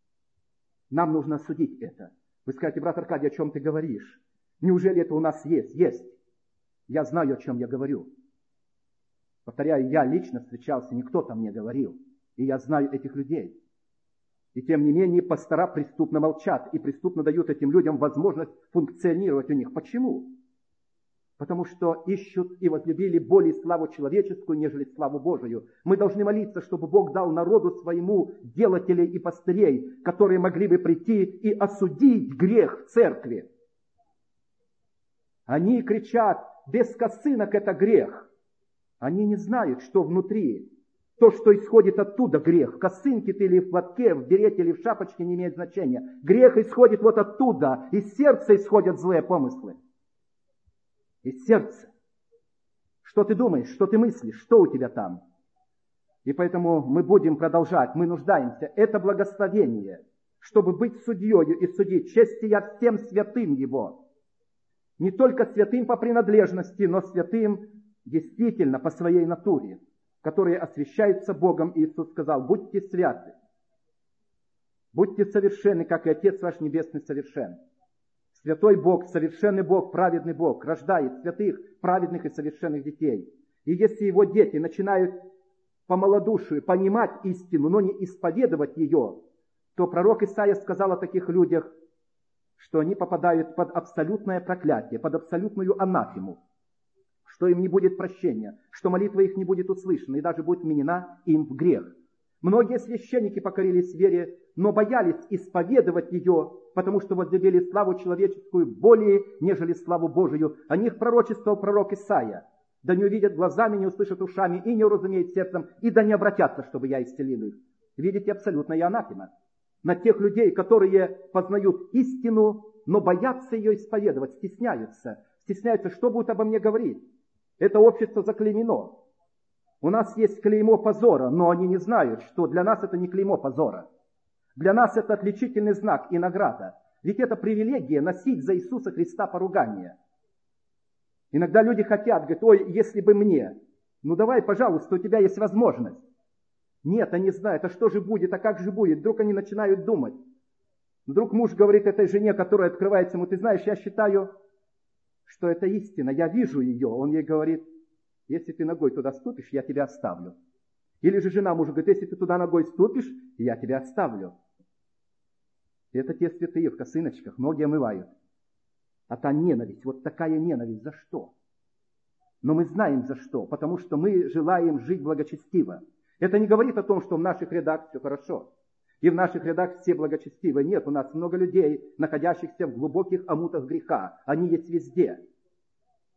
A: Нам нужно осудить это. Вы скажете, брат Аркадий, о чем ты говоришь? Неужели это у нас есть? Есть. Я знаю, о чем я говорю. Повторяю, я лично встречался, никто там не говорил. И я знаю этих людей. И тем не менее, пастора преступно молчат и преступно дают этим людям возможность функционировать у них. Почему? Потому что ищут и возлюбили более славу человеческую, нежели славу Божию. Мы должны молиться, чтобы Бог дал народу своему делателей и пастырей, которые могли бы прийти и осудить грех в церкви. Они кричат, без косынок это грех. Они не знают, что внутри. То, что исходит оттуда, грех. Косынки ты или в платке, в берете или в шапочке, не имеет значения. Грех исходит вот оттуда. Из сердца исходят злые помыслы. Из сердца. Что ты думаешь, что ты мыслишь, что у тебя там? И поэтому мы будем продолжать, мы нуждаемся. Это благословение, чтобы быть судьей и судить чести я всем святым Его. Не только святым по принадлежности, но святым действительно по своей натуре, которые освящаются Богом. Иисус сказал, будьте святы, будьте совершенны, как и Отец ваш Небесный совершен. Святой Бог, совершенный Бог, праведный Бог рождает святых, праведных и совершенных детей. И если Его дети начинают по малодушию понимать истину, но не исповедовать ее, то пророк Исаия сказал о таких людях, что они попадают под абсолютное проклятие, под абсолютную анафему, что им не будет прощения, что молитва их не будет услышана и даже будет вменена им в грех. Многие священники покорились вере, но боялись исповедовать ее, потому что возлюбили славу человеческую более, нежели славу Божию. О них пророчествовал пророк Исаия. Да не увидят глазами, не услышат ушами и не уразумеют сердцем, и да не обратятся, чтобы я исцелил их. Видите, абсолютная анафема на тех людей, которые познают истину, но боятся ее исповедовать, стесняются. Стесняются, что будут обо мне говорить. Это общество заклеймено. У нас есть клеймо позора, но они не знают, что для нас это не клеймо позора. Для нас это отличительный знак и награда. Ведь это привилегия носить за Иисуса Христа поругание. Иногда люди хотят, говорят, ой, если бы мне. Ну давай, пожалуйста, у тебя есть возможность. Нет, они знают, а что же будет, а как же будет? Вдруг они начинают думать. Вдруг муж говорит этой жене, которая открывается ему, ты знаешь, я считаю, что это истина, я вижу ее. Он ей говорит, если ты ногой туда ступишь, я тебя оставлю. Или же жена мужу говорит, если ты туда ногой ступишь, я тебя оставлю. И это те святые в косыночках, ноги омывают. А та ненависть, вот такая ненависть, за что? Но мы знаем за что, потому что мы желаем жить благочестиво. Это не говорит о том, что в наших рядах все хорошо. И в наших рядах все благочестивы. Нет, у нас много людей, находящихся в глубоких омутах греха. Они есть везде.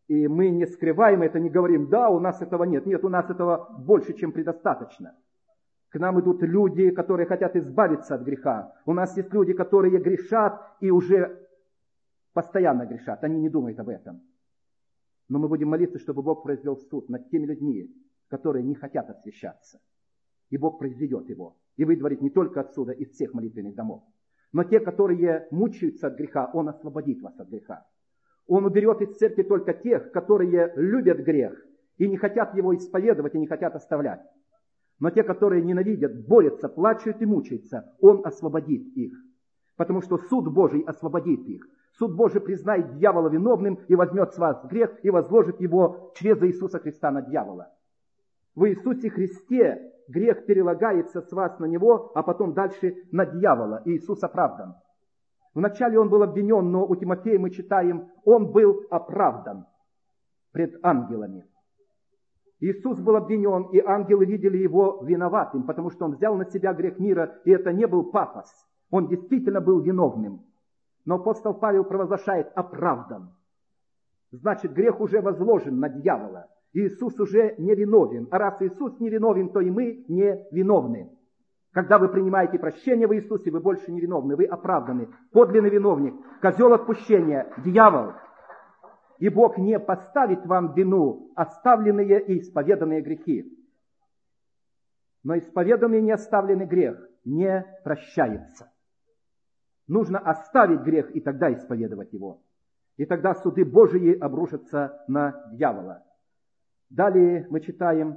A: И мы не скрываем это, не говорим, да, у нас этого нет. Нет, у нас этого больше, чем предостаточно. К нам идут люди, которые хотят избавиться от греха. У нас есть люди, которые грешат и уже постоянно грешат. Они не думают об этом. Но мы будем молиться, чтобы Бог произвел суд над теми людьми, которые не хотят освящаться. И Бог произведет его. И выдворит не только отсюда, из всех молитвенных домов. Но те, которые мучаются от греха, Он освободит вас от греха. Он уберет из церкви только тех, которые любят грех и не хотят его исповедовать и не хотят оставлять. Но те, которые ненавидят, борются, плачут и мучаются, Он освободит их. Потому что суд Божий освободит их. Суд Божий признает дьявола виновным и возьмет с вас грех и возложит его через Иисуса Христа на дьявола. В Иисусе Христе грех перелагается с вас на него, а потом дальше на дьявола. И Иисус оправдан. Вначале он был обвинен, но у Тимофея мы читаем, он был оправдан пред ангелами. Иисус был обвинен, и ангелы видели его виноватым, потому что он взял на себя грех мира, и это не был пафос. Он действительно был виновным. Но апостол Павел провозглашает оправдан. Значит, грех уже возложен на дьявола. Иисус уже не виновен. А раз Иисус не виновен, то и мы не виновны. Когда вы принимаете прощение в Иисусе, вы больше не виновны, вы оправданы. Подлинный виновник, козел отпущения, дьявол. И Бог не поставит вам вину оставленные и исповеданные грехи. Но исповеданный и не оставленный грех не прощается. Нужно оставить грех и тогда исповедовать его. И тогда суды Божии обрушатся на дьявола. Далее мы читаем: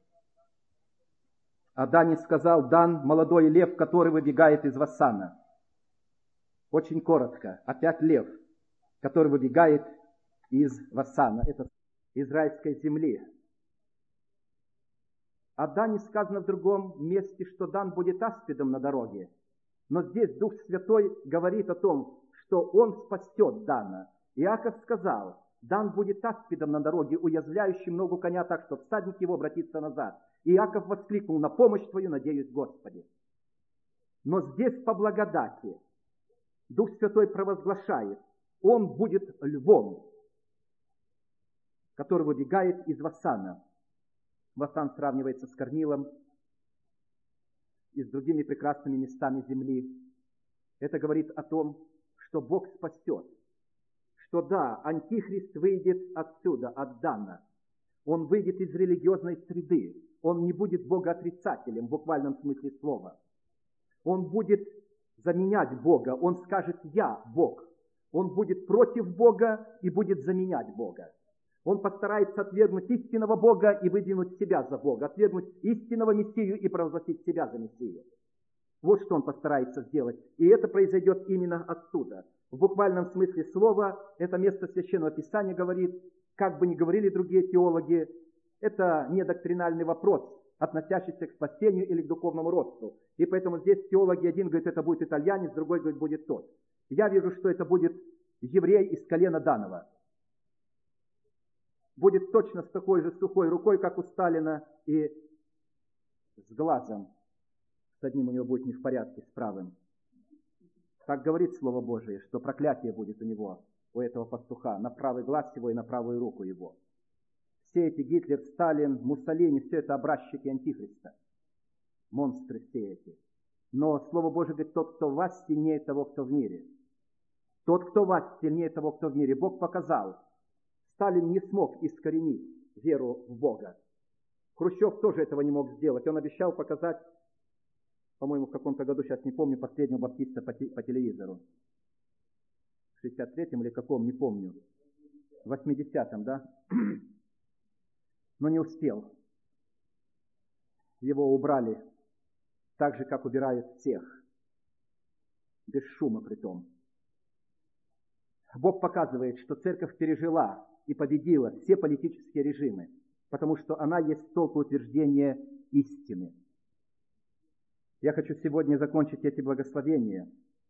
A: «О Дане сказал Дан, молодой лев, который выбегает из Вассана». Очень коротко. Опять лев, который выбегает из Вассана. Это израильской земли. О Дане сказано в другом месте, что Дан будет аспидом на дороге. Но здесь Дух Святой говорит о том, что Он спасет Дана. Иаков сказал: Дан будет аспидом на дороге, уязвляющим ногу коня так, что всадник его обратится назад. И Иаков воскликнул: на помощь Твою надеюсь, Господи. Но здесь по благодати Дух Святой провозглашает: Он будет львом, который выбегает из Вассана. Вассан сравнивается с Корнилом и с другими прекрасными местами земли. Это говорит о том, что Бог спасет. Что да, Антихрист выйдет отсюда, от Дана. Он выйдет из религиозной среды. Он не будет богоотрицателем в буквальном смысле слова. Он будет заменять Бога. Он скажет: «Я Бог». Он будет против Бога и будет заменять Бога. Он постарается отвергнуть истинного Бога и выдвинуть себя за Бога, отвергнуть истинного Мессию и провозгласить себя за Мессию. Вот что он постарается сделать. И это произойдет именно отсюда. В буквальном смысле слова это место Священного Писания говорит, как бы ни говорили другие теологи, это не доктринальный вопрос, относящийся к спасению или к духовному росту. И поэтому здесь теологи, один говорит, это будет итальянец, другой говорит, будет тот. Я вижу, что это будет еврей из колена Данова. Будет точно с такой же сухой рукой, как у Сталина, и с глазом. С одним у него будет не в порядке, с правым. Так говорит Слово Божие, что проклятие будет у него, у этого пастуха, на правый глаз его и на правую руку его. Все эти Гитлер, Сталин, Муссолини, все это образчики Антихриста. Монстры все эти. Но Слово Божие говорит, тот, кто в вас, сильнее того, кто в мире. Тот, кто в вас, сильнее того, кто в мире. Бог показал. Сталин не смог искоренить веру в Бога. Хрущев тоже этого не мог сделать. Он обещал показать, по-моему, в каком-то году, сейчас не помню, последнего баптиста по телевизору. В 63-м или каком, не помню. В 80-м, да? Но не успел. Его убрали так же, как убирают всех. Без шума притом. Бог показывает, что церковь пережила и победила все политические режимы, потому что она есть столб утверждения истины. Я хочу сегодня закончить эти благословения.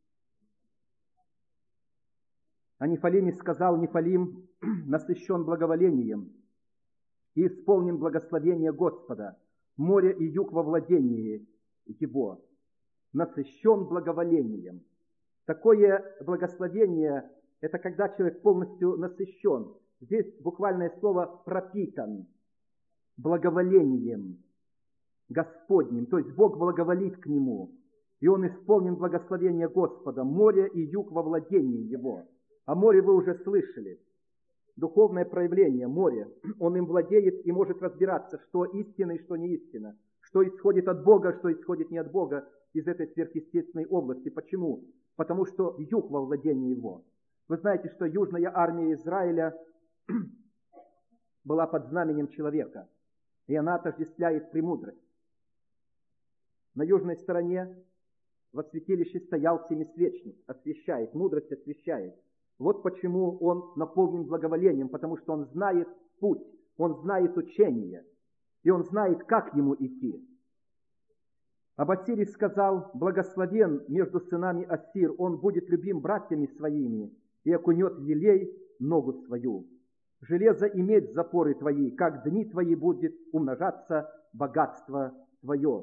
A: О Нефалиме сказал: Нефалим насыщен благоволением и исполнен благословения Господа, море и юг во владении его, насыщен благоволением. Такое благословение — это когда человек полностью насыщен. Здесь буквальное слово «пропитан» благоволением Господним. То есть Бог благоволит к нему, и он исполнен благословения Господа. Море и юг во владении его. О море вы уже слышали. Духовное проявление моря. Он им владеет и может разбираться, что истина и что не истина, что исходит от Бога, что исходит не от Бога из этой сверхъестественной области. Почему? Потому что юг во владении его. Вы знаете, что южная армия Израиля была под знаменем человека, и она отождествляет премудрость. На южной стороне во святилище стоял семисвечник, освещает, мудрость освещает. Вот почему он наполнен благоволением, потому что он знает путь, он знает учение, и он знает, как ему идти. Об Ассире сказал: благословен между сынами Ассир, он будет любим братьями своими и окунет в елей ногу свою. Железо иметь запоры твои, как дни твои будет умножаться богатство твое.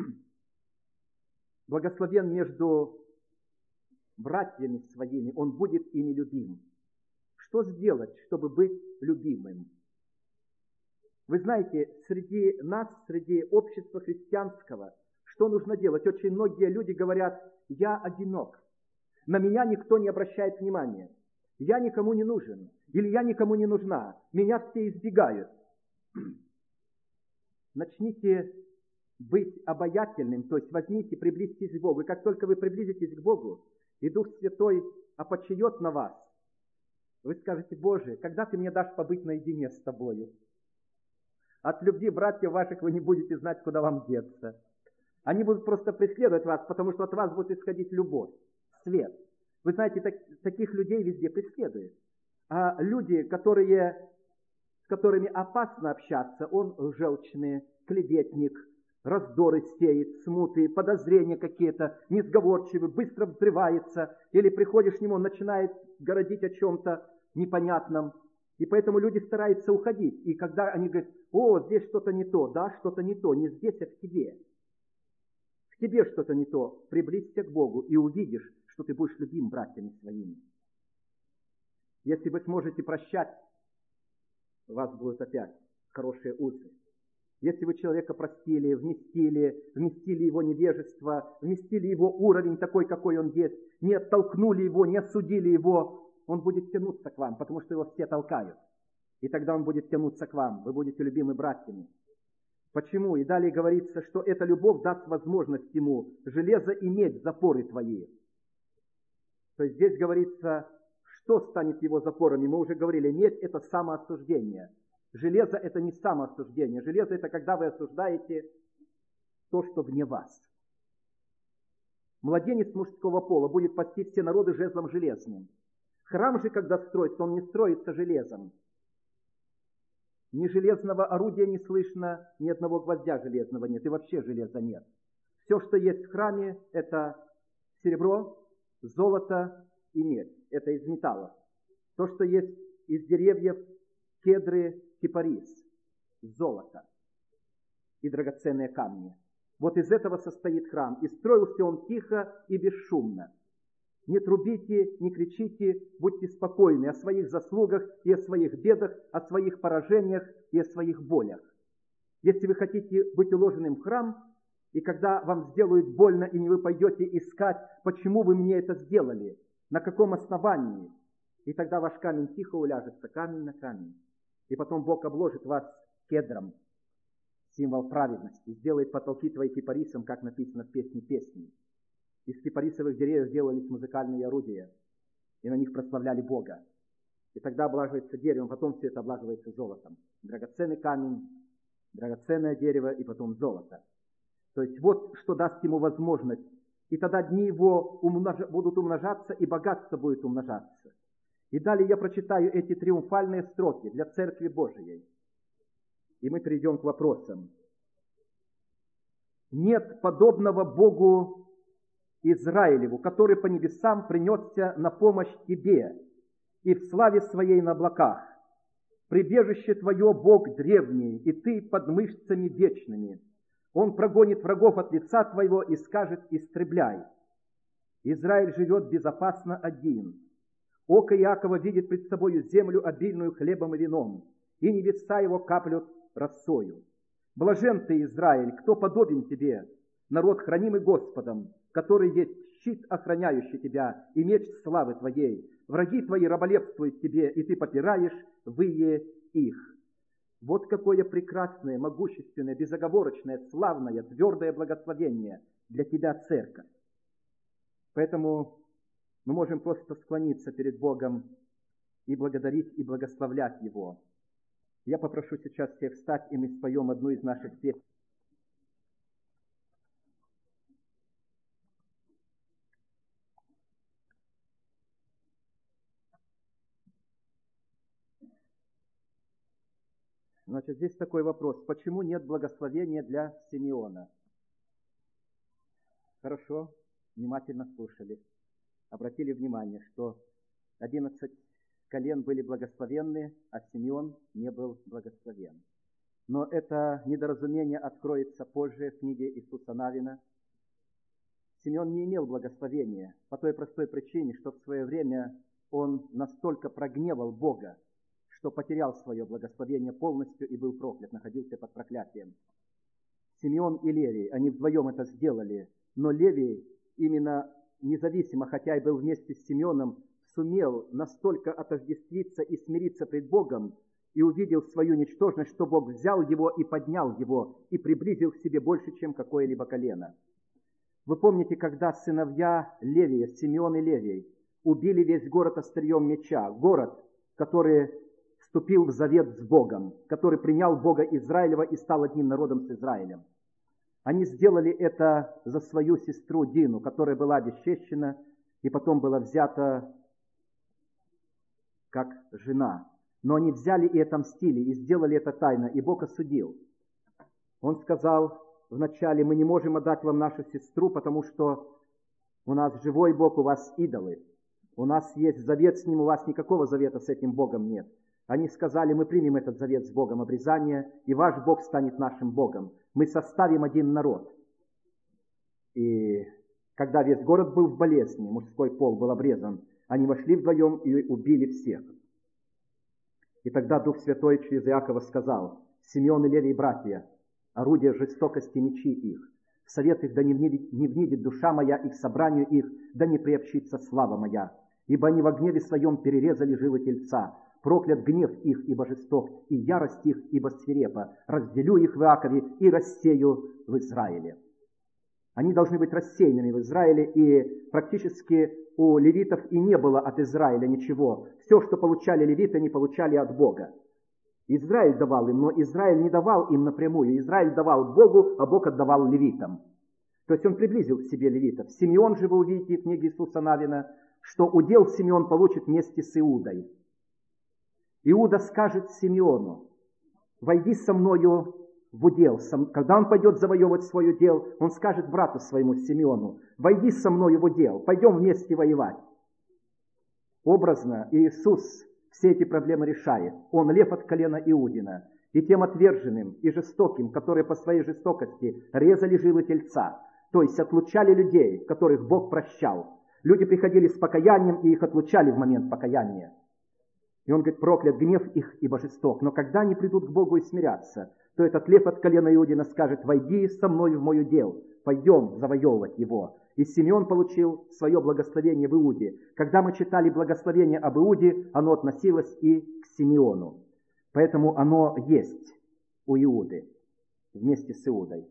A: Благословен между братьями своими, он будет ими любим. Что сделать, чтобы быть любимым? Вы знаете, среди нас, среди общества христианского, что нужно делать? Очень многие люди говорят: я одинок, на меня никто не обращает внимания, я никому не нужен, или я никому не нужна, меня все избегают. Начните быть обаятельным, то есть возьмите, приблизьтесь к Богу. И как только вы приблизитесь к Богу, и Дух Святой опочиет на вас, вы скажете: Боже, когда ты мне дашь побыть наедине с тобою? От любви братьев ваших вы не будете знать, куда вам деться. Они будут просто преследовать вас, потому что от вас будет исходить любовь, свет. Вы знаете, таких людей везде преследуют. А люди, с которыми опасно общаться, он желчный, клеветник, раздоры сеет, смуты, подозрения какие-то, несговорчивый, быстро взрывается, или приходишь к нему, он начинает городить о чем-то непонятном, и поэтому люди стараются уходить. И когда они говорят: о, здесь что-то не то, да, что-то не то, не здесь, а в тебе. В тебе что-то не то. Приблизься к Богу и увидишь, что ты будешь любим братьями своими. Если вы сможете прощать, у вас будут опять хорошие узы. Если вы человека простили, вместили его невежество, вместили его уровень такой, какой он есть, не оттолкнули его, не осудили его, он будет тянуться к вам, потому что его все толкают. И тогда он будет тянуться к вам, вы будете любимы братьями. Почему? И далее говорится, что эта любовь даст возможность ему железо иметь запоры твои. То есть здесь говорится, что станет его запорами. Мы уже говорили, медь – это самоосуждение. Железо – это не самоосуждение. Железо – это когда вы осуждаете то, что вне вас. Младенец мужского пола будет пасти все народы жезлом железным. Храм же, когда строится, он не строится железом. Ни железного орудия не слышно, ни одного гвоздя железного нет, и вообще железа нет. Все, что есть в храме, это серебро, золото и медь. Это из металла. То, что есть из деревьев, кедры, кипарис, золото и драгоценные камни. Вот из этого состоит храм. И строился он тихо и бесшумно. Не трубите, не кричите, будьте спокойны о своих заслугах и о своих бедах, о своих поражениях и о своих болях. Если вы хотите быть уложенным в храм, и когда вам сделают больно, и не вы пойдете искать, почему вы мне это сделали, на каком основании, и тогда ваш камень тихо уляжется, камень на камень. И потом Бог обложит вас кедром, символ праведности, сделает потолки твои кипарисом, как написано в песне песней. Из кипарисовых деревьев делались музыкальные орудия, и на них прославляли Бога. И тогда облаживается деревом, потом все это облаживается золотом. Драгоценный камень, драгоценное дерево и потом золото. То есть вот что даст ему возможность. И тогда дни его будут умножаться, и богатство будет умножаться. И далее я прочитаю эти триумфальные строки для Церкви Божией. И мы перейдем к вопросам. Нет подобного Богу Израилеву, который по небесам принесся на помощь тебе и в славе своей на облаках. Прибежище твое, Бог древний, и ты под мышцами вечными. Он прогонит врагов от лица твоего и скажет: истребляй. Израиль живет безопасно один. Око Иакова видит пред собою землю, обильную хлебом и вином, и небеса его каплют росою. Блажен ты, Израиль, кто подобен тебе, народ, хранимый Господом, который есть щит, охраняющий тебя, и меч славы твоей. Враги твои раболепствуют тебе, и ты попираешь вые их. Вот какое прекрасное, могущественное, безоговорочное, славное, твердое благословение для тебя, церковь. Поэтому мы можем просто склониться перед Богом и благодарить, и благословлять Его. Я попрошу сейчас всех встать, и мы споем одну из наших песен. Значит, здесь такой вопрос. Почему нет благословения для Симеона? Хорошо, внимательно слушали. Обратили внимание, что 11 колен были благословенны, а Симеон не был благословен. Но это недоразумение откроется позже в книге Иисуса Навина. Симеон не имел благословения по той простой причине, что в свое время он настолько прогневал Бога, что потерял свое благословение полностью и был проклят, находился под проклятием. Симеон и Левий, они вдвоем это сделали, но Левий именно независимо, хотя и был вместе с Симеоном, сумел настолько отождествиться и смириться пред Богом и увидел свою ничтожность, что Бог взял его и поднял его и приблизил к себе больше, чем какое-либо колено. Вы помните, когда сыновья Левия, Симеон и Левий, убили весь город острием меча, город, который вступил в завет с Богом, который принял Бога Израилева и стал одним народом с Израилем. Они сделали это за свою сестру Дину, которая была обесчещена и потом была взята как жена. Но они взяли и отомстили, и сделали это тайно, и Бог осудил. Он сказал вначале: мы не можем отдать вам нашу сестру, потому что у нас живой Бог, у вас идолы. У нас есть завет с ним, у вас никакого завета с этим Богом нет. Они сказали: мы примем этот завет с Богом обрезания, и ваш Бог станет нашим Богом. Мы составим один народ. И когда весь город был в болезни, мужской пол был обрезан, они вошли вдвоем и убили всех. И тогда Дух Святой через Иакова сказал: Симеон и Левий, братья, орудия жестокости мечи их. В совет их да не внидит душа моя, и к собранию их да не приобщится слава моя. Ибо они во гневе своем перерезали жилы тельца. Проклят гнев их, ибо жесток, и ярость их, ибо свирепа. Разделю их в Иакове и рассею в Израиле. Они должны быть рассеянными в Израиле, и практически у левитов и не было от Израиля ничего. Все, что получали левиты, они получали от Бога. Израиль давал им, но Израиль не давал им напрямую. Израиль давал Богу, а Бог отдавал левитам. То есть он приблизил к себе левитов. Симеон же, вы увидите в книге Иисуса Навина, что удел Симеон получит вместе с Иудой. Иуда скажет Симеону: войди со мною в удел. Когда он пойдет завоевывать свой удел, он скажет брату своему Симеону: войди со мною в удел, пойдем вместе воевать. Образно Иисус все эти проблемы решает. Он лев от колена Иудина. И тем отверженным и жестоким, которые по своей жестокости резали жилы тельца, то есть отлучали людей, которых Бог прощал. Люди приходили с покаянием, и их отлучали в момент покаяния. И он говорит: проклят гнев их, ибо жесток. Но когда они придут к Богу и смирятся, то этот лев от колена Иудина скажет: войди со мною в мой удел, пойдем завоевывать его. И Симеон получил свое благословение в Иуде. Когда мы читали благословение об Иуде, оно относилось и к Симеону. Поэтому оно есть у Иуды, вместе с Иудой.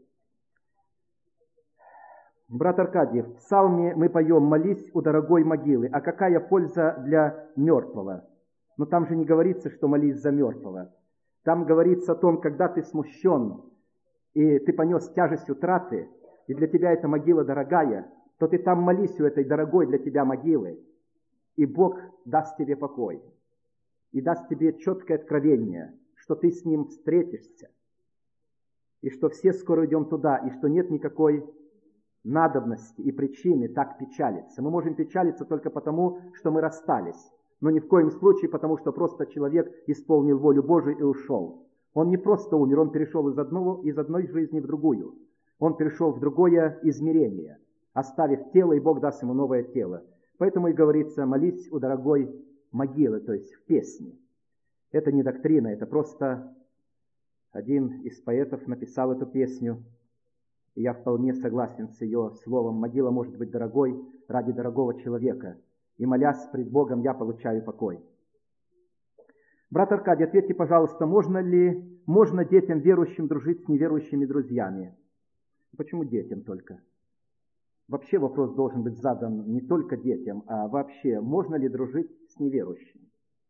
A: Брат Аркадий, в псалме мы поем: молись у дорогой могилы. А какая польза для мертвого? Но там же не говорится, что молись за мертвого. Там говорится о том, когда ты смущен, и ты понес тяжесть утраты, и для тебя эта могила дорогая, то ты там молись у этой дорогой для тебя могилы, и Бог даст тебе покой, и даст тебе четкое откровение, что ты с Ним встретишься, и что все скоро идем туда, и что нет никакой надобности и причины так печалиться. Мы можем печалиться только потому, что мы расстались, но ни в коем случае потому, что просто человек исполнил волю Божию и ушел. Он не просто умер, он перешел из одной жизни в другую. Он перешел в другое измерение, оставив тело, и Бог даст ему новое тело. Поэтому и говорится, молись у дорогой могилы, то есть в песне. Это не доктрина, это просто один из поэтов написал эту песню, и я вполне согласен с ее словом. Могила может быть дорогой ради дорогого человека, и молясь пред Богом, я получаю покой. Брат Аркадий, ответьте, пожалуйста, можно детям верующим дружить с неверующими друзьями? Почему детям только? Вообще вопрос должен быть задан не только детям, а вообще, можно ли дружить с неверующими?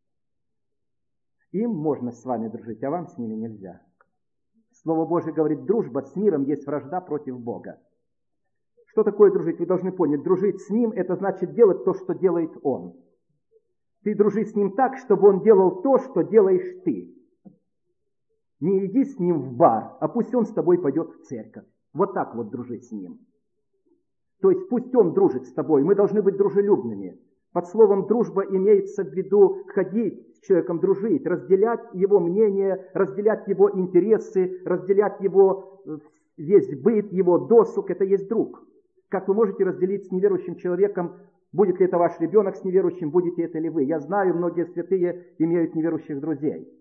A: Им можно с вами дружить, а вам с ними нельзя. Слово Божие говорит, дружба с миром есть вражда против Бога. Что такое дружить? Вы должны понять, дружить с Ним, это значит делать то, что делает Он. Ты дружи с Ним так, чтобы Он делал то, что делаешь ты. Не иди с Ним в бар, а пусть Он с тобой пойдет в церковь. Вот так вот дружи с Ним. То есть пусть Он дружит с тобой, мы должны быть дружелюбными. Под словом «дружба» имеется в виду ходить с человеком, дружить, разделять его мнение, разделять его интересы, разделять его весь быт, его досуг. Это есть друг. Как вы можете разделить с неверующим человеком, будет ли это ваш ребенок с неверующим, будете это ли вы? Я знаю, многие святые имеют неверующих друзей.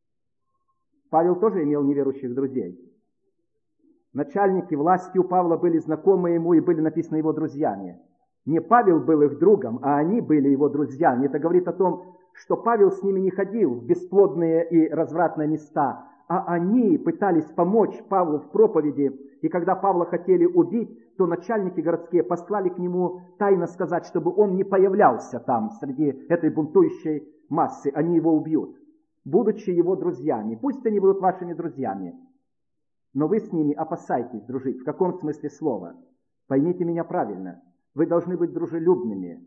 A: Павел тоже имел неверующих друзей. Начальники власти у Павла были знакомы ему и были написаны его друзьями. Не Павел был их другом, а они были его друзьями. Это говорит о том, что Павел с ними не ходил в бесплодные и развратные места, а они пытались помочь Павлу в проповеди. И когда Павла хотели убить, то начальники городские послали к нему тайно сказать, чтобы он не появлялся там среди этой бунтующей массы. Они его убьют, будучи его друзьями. Пусть они будут вашими друзьями, но вы с ними опасайтесь дружить. В каком смысле слова? Поймите меня правильно. Вы должны быть дружелюбными,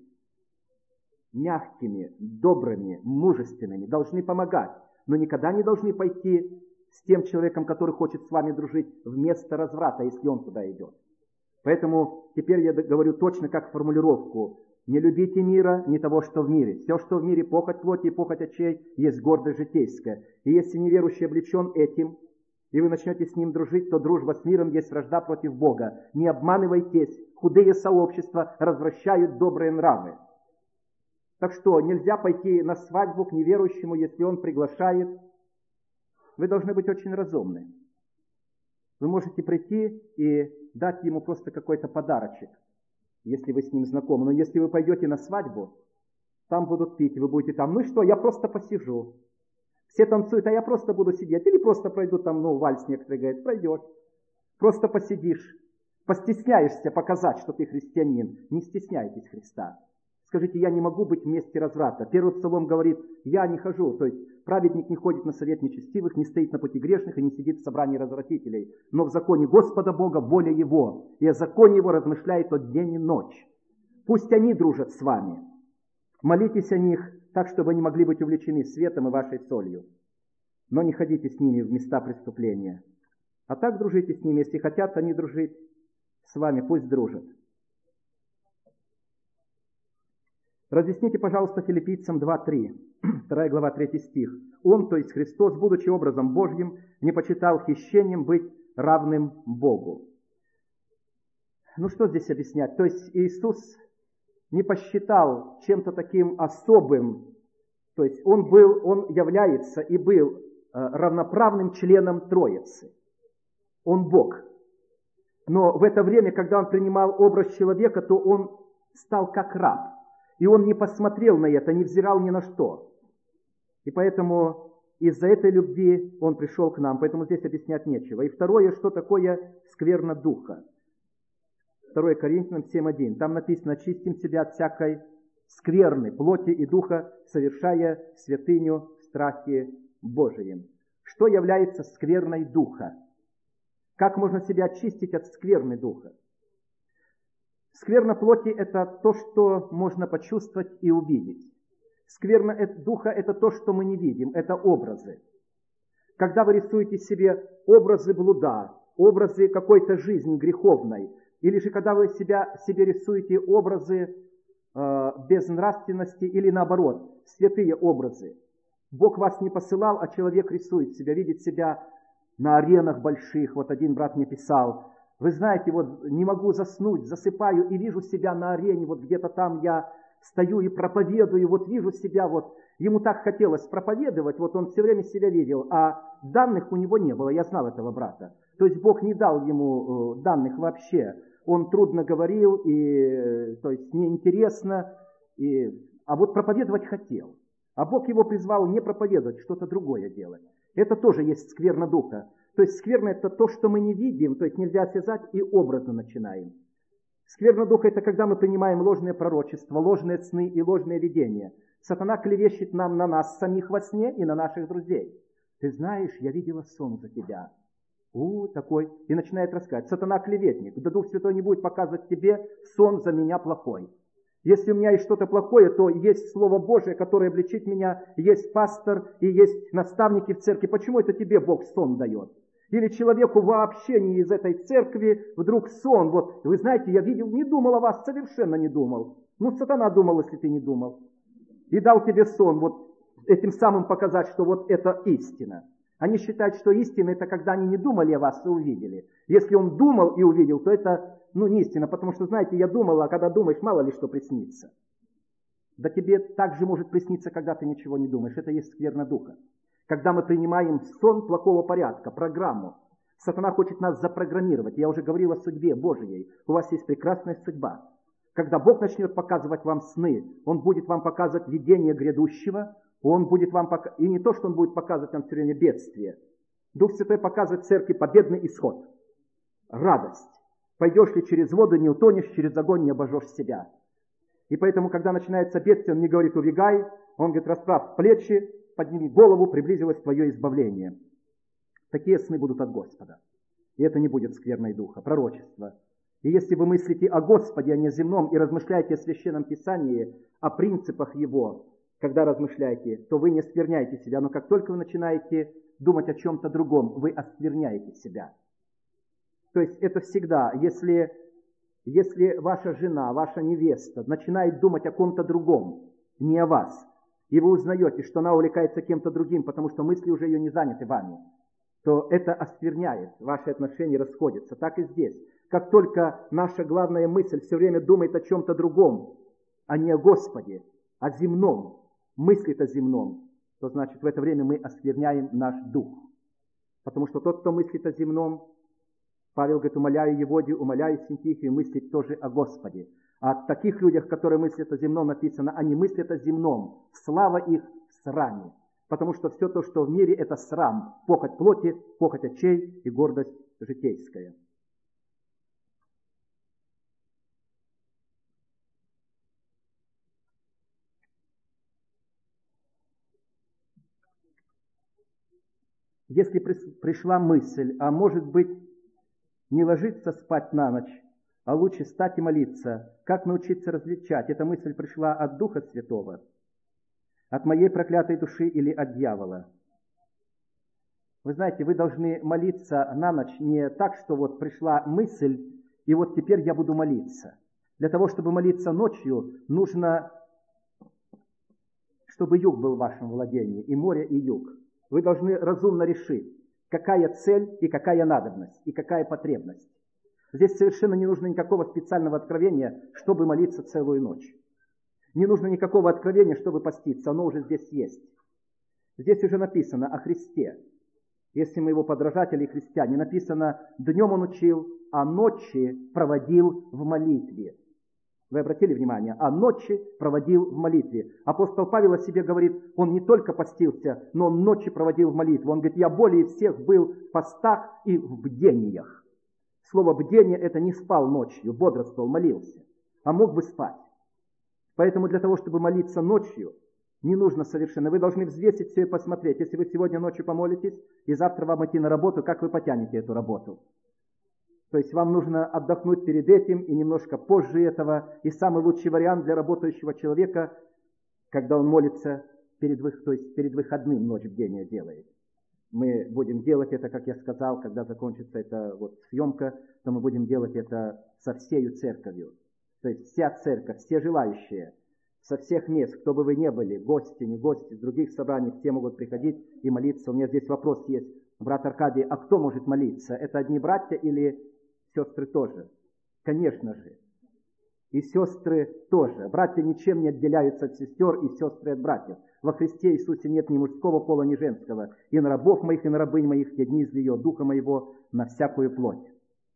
A: мягкими, добрыми, мужественными, должны помогать, но никогда не должны пойти с тем человеком, который хочет с вами дружить, вместо разврата, если он туда идет. Поэтому теперь я говорю точно как формулировку. Не любите мира, не того, что в мире. Все, что в мире, похоть плоти и похоть очей, есть гордость житейская. И если неверующий облечен этим, и вы начнете с ним дружить, то дружба с миром есть вражда против Бога. Не обманывайтесь, худые сообщества развращают добрые нравы. Так что нельзя пойти на свадьбу к неверующему, если он приглашает. Вы должны быть очень разумны. Вы можете прийти и дать ему просто какой-то подарочек, если вы с ним знакомы. Но если вы пойдете на свадьбу, там будут пить, вы будете там, ну и что, я просто посижу. Все танцуют, а я просто буду сидеть. Или просто пройду там, вальс некоторые говорят, пройдешь. Просто посидишь. Постесняешься показать, что ты христианин. Не стесняйтесь Христа. Скажите, я не могу быть в месте разврата. Первый псалом говорит, я не хожу. То есть праведник не ходит на совет нечестивых, не стоит на пути грешных и не сидит в собрании развратителей. Но в законе Господа Бога воля Его. И о законе Его размышляет от день и ночь. Пусть они дружат с вами. Молитесь о них так, чтобы они могли быть увлечены светом и вашей солью. Но не ходите с ними в места преступления. А так дружите с ними. Если хотят они дружить с вами, пусть дружат. Разъясните, пожалуйста, Филиппийцам 2:3, 2 глава, 3 стих. Он, то есть Христос, будучи образом Божьим, не почитал хищением быть равным Богу. Ну что здесь объяснять? То есть Иисус не посчитал чем-то таким особым, то есть Он является и был равноправным членом Троицы. Он Бог. Но в это время, когда Он принимал образ человека, то Он стал как раб. И Он не посмотрел на это, не взирал ни на что. И поэтому из-за этой любви Он пришел к нам. Поэтому здесь объяснять нечего. И второе, что такое скверна духа. 2 Коринфянам 7:1. Там написано, очистим себя от всякой скверны, плоти и духа, совершая святыню в страхе Божием. Что является скверной духа? Как можно себя очистить от скверны духа? Скверна плоти – это то, что можно почувствовать и увидеть. Скверна духа – это то, что мы не видим, это образы. Когда вы рисуете себе образы блуда, образы какой-то жизни греховной, или же когда вы себе рисуете образы безнравственности, или наоборот, святые образы. Бог вас не посылал, а человек рисует себя, видит себя на аренах больших. Вот один брат мне писал, вы знаете, вот не могу заснуть, засыпаю и вижу себя на арене, вот где-то там я стою и проповедую, вот вижу себя, вот ему так хотелось проповедовать, вот он все время себя видел, а данных у него не было, я знал этого брата. То есть Бог не дал ему данных вообще. Он трудно говорил, и, то есть неинтересно, а вот проповедовать хотел. А Бог его призвал не проповедовать, что-то другое делать. Это тоже есть скверна духа. То есть скверна это то, что мы не видим, то есть нельзя осязать и образно начинаем. Скверна духа это когда мы принимаем ложные пророчества, ложные сны и ложные видения. Сатана клевещет нам на нас самих во сне и на наших друзей. Ты знаешь, я видела сон за тебя. Такой. И начинает рассказывать. Сатана клеветник. Да Дух Святой не будет показывать тебе сон за меня плохой. Если у меня есть что-то плохое, то есть Слово Божие, которое обличит меня, есть пастор и есть наставники в церкви. Почему это тебе Бог сон дает? Или человеку вообще не из этой церкви вдруг сон. Вот, вы знаете, я видел, не думал о вас, совершенно не думал. Сатана думал, если ты не думал. И дал тебе сон, вот этим самым показать, что вот это истина. Они считают, что истина это когда они не думали о вас и увидели. Если он думал и увидел, то это не истина, потому что, знаете, я думал, а когда думаешь, мало ли что приснится. Да тебе также может присниться, когда ты ничего не думаешь. Это есть скверна духа. Когда мы принимаем сон плохого порядка, программу. Сатана хочет нас запрограммировать. Я уже говорил о судьбе Божией. У вас есть прекрасная судьба. Когда Бог начнет показывать вам сны, Он будет вам показывать видение грядущего, Он будет вам показывать, и не то, что Он будет показывать нам все время бедствие. Дух Святой показывает церкви победный исход, радость. Пойдешь ли через воду, не утонешь, через огонь не обожжешь себя. И поэтому, когда начинается бедствие, Он не говорит «убегай», Он говорит «расправь плечи, подними голову, приблизилось твое избавление». Такие сны будут от Господа. И это не будет скверной духа, пророчество. И если вы мыслите о Господе, а не о земном, и размышляете о Священном Писании, о принципах Его, когда размышляете, то вы не оскверняете себя. Но как только вы начинаете думать о чем-то другом, вы оскверняете себя. То есть это всегда, если ваша жена, ваша невеста начинает думать о ком-то другом, не о вас, и вы узнаете, что она увлекается кем-то другим, потому что мысли уже ее не заняты вами, то это оскверняет, ваши отношения расходятся. Так и здесь. Как только наша главная мысль все время думает о чем-то другом, а не о Господе, о земном, мыслит о земном, то значит в это время мы оскверняем наш дух. Потому что тот, кто мыслит о земном, Павел говорит, умоляю Еводию, умоляю Синтихию мыслить тоже о Господе. А о таких людях, которые мыслят о земном, написано, они мыслят о земном. Слава их в сраме. Потому что все то, что в мире, это срам. Похоть плоти, похоть очей и гордость житейская. Если пришла мысль, а может быть, не ложиться спать на ночь, а лучше встать и молиться, как научиться различать, эта мысль пришла от Духа Святого, от моей проклятой души или от дьявола. Вы знаете, вы должны молиться на ночь не так, что вот пришла мысль, и вот теперь я буду молиться. Для того, чтобы молиться ночью, нужно, чтобы юг был в вашем владении, и море, и юг. Вы должны разумно решить, какая цель и какая надобность, и какая потребность. Здесь совершенно не нужно никакого специального откровения, чтобы молиться целую ночь. Не нужно никакого откровения, чтобы поститься, оно уже здесь есть. Здесь уже написано о Христе. Если мы его подражатели и христиане, написано, днем он учил, а ночи проводил в молитве. Вы обратили внимание? А ночи проводил в молитве. Апостол Павел о себе говорит, он не только постился, но он ночи проводил в молитве. Он говорит, я более всех был в постах и в бдениях. Слово «бдение» — это не спал ночью, бодрствовал, молился, а мог бы спать. Поэтому для того, чтобы молиться ночью, не нужно совершенно. Вы должны взвесить все и посмотреть. Если вы сегодня ночью помолитесь, и завтра вам идти на работу, как вы потянете эту работу? То есть вам нужно отдохнуть перед этим и немножко позже этого. И самый лучший вариант для работающего человека, когда он молится перед выходным ночь бдения делает. Мы будем делать это, как я сказал, когда закончится эта съемка, то мы будем делать это со всею церковью. То есть вся церковь, все желающие, со всех мест, кто бы вы ни были, гости, не гости, с других собраний, все могут приходить и молиться. У меня здесь вопрос есть, брат Аркадий, а кто может молиться? Это одни братья или сестры тоже? Конечно же. и сестры тоже. Братья ничем не отделяются от сестер, и сестры от братьев. Во Христе Иисусе нет ни мужского пола, ни женского. И на рабов моих, и на рабынь моих те дни излию духа моего на всякую плоть.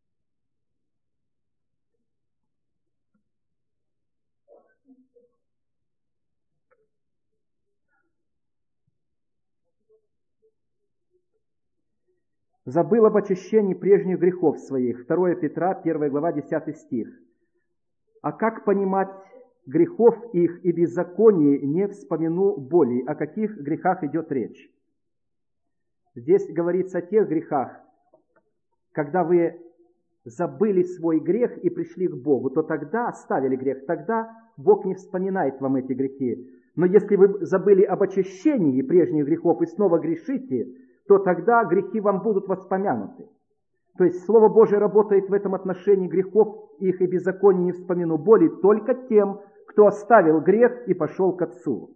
A: Забыл об очищении прежних грехов своих. 2 Петра, 1 глава, 10 стих. А как понимать грехов их и беззаконий, не вспомяну более, о каких грехах идет речь? Здесь говорится о тех грехах, когда вы забыли свой грех и пришли к Богу, то тогда оставили грех, тогда Бог не вспоминает вам эти грехи. Но если вы забыли об очищении прежних грехов и снова грешите, то тогда грехи вам будут воспомянуты. То есть Слово Божие работает в этом отношении: грехов их и беззаконий не вспомяну более только тем, кто оставил грех и пошел к Отцу.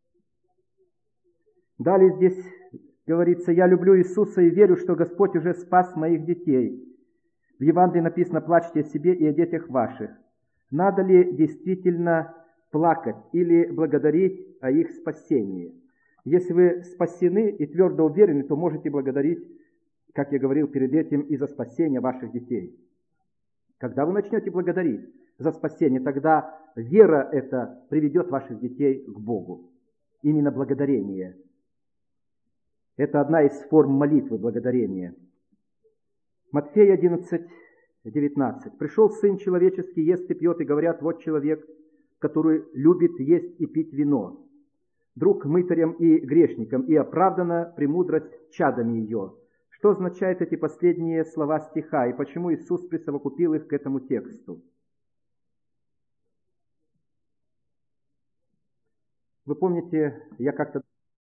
A: Далее здесь говорится: «Я люблю Иисуса и верю, что Господь уже спас моих детей». В Евангелии написано: «Плачьте о себе и о детях ваших». Надо ли действительно плакать или благодарить о их спасении? Если вы спасены и твердо уверены, то можете благодарить, как я говорил перед этим, и за спасение ваших детей. Когда вы начнете благодарить за спасение, тогда вера эта приведет ваших детей к Богу. Именно благодарение. Это одна из форм молитвы, благодарения. Матфея 11, 19. «Пришел Сын Человеческий, ест и пьет, и говорят: вот человек, который любит есть и пить вино, друг мытарям и грешникам, и оправдана премудрость чадами ее». Что означают эти последние слова стиха, и почему Иисус присовокупил их к этому тексту? Вы помните, я как-то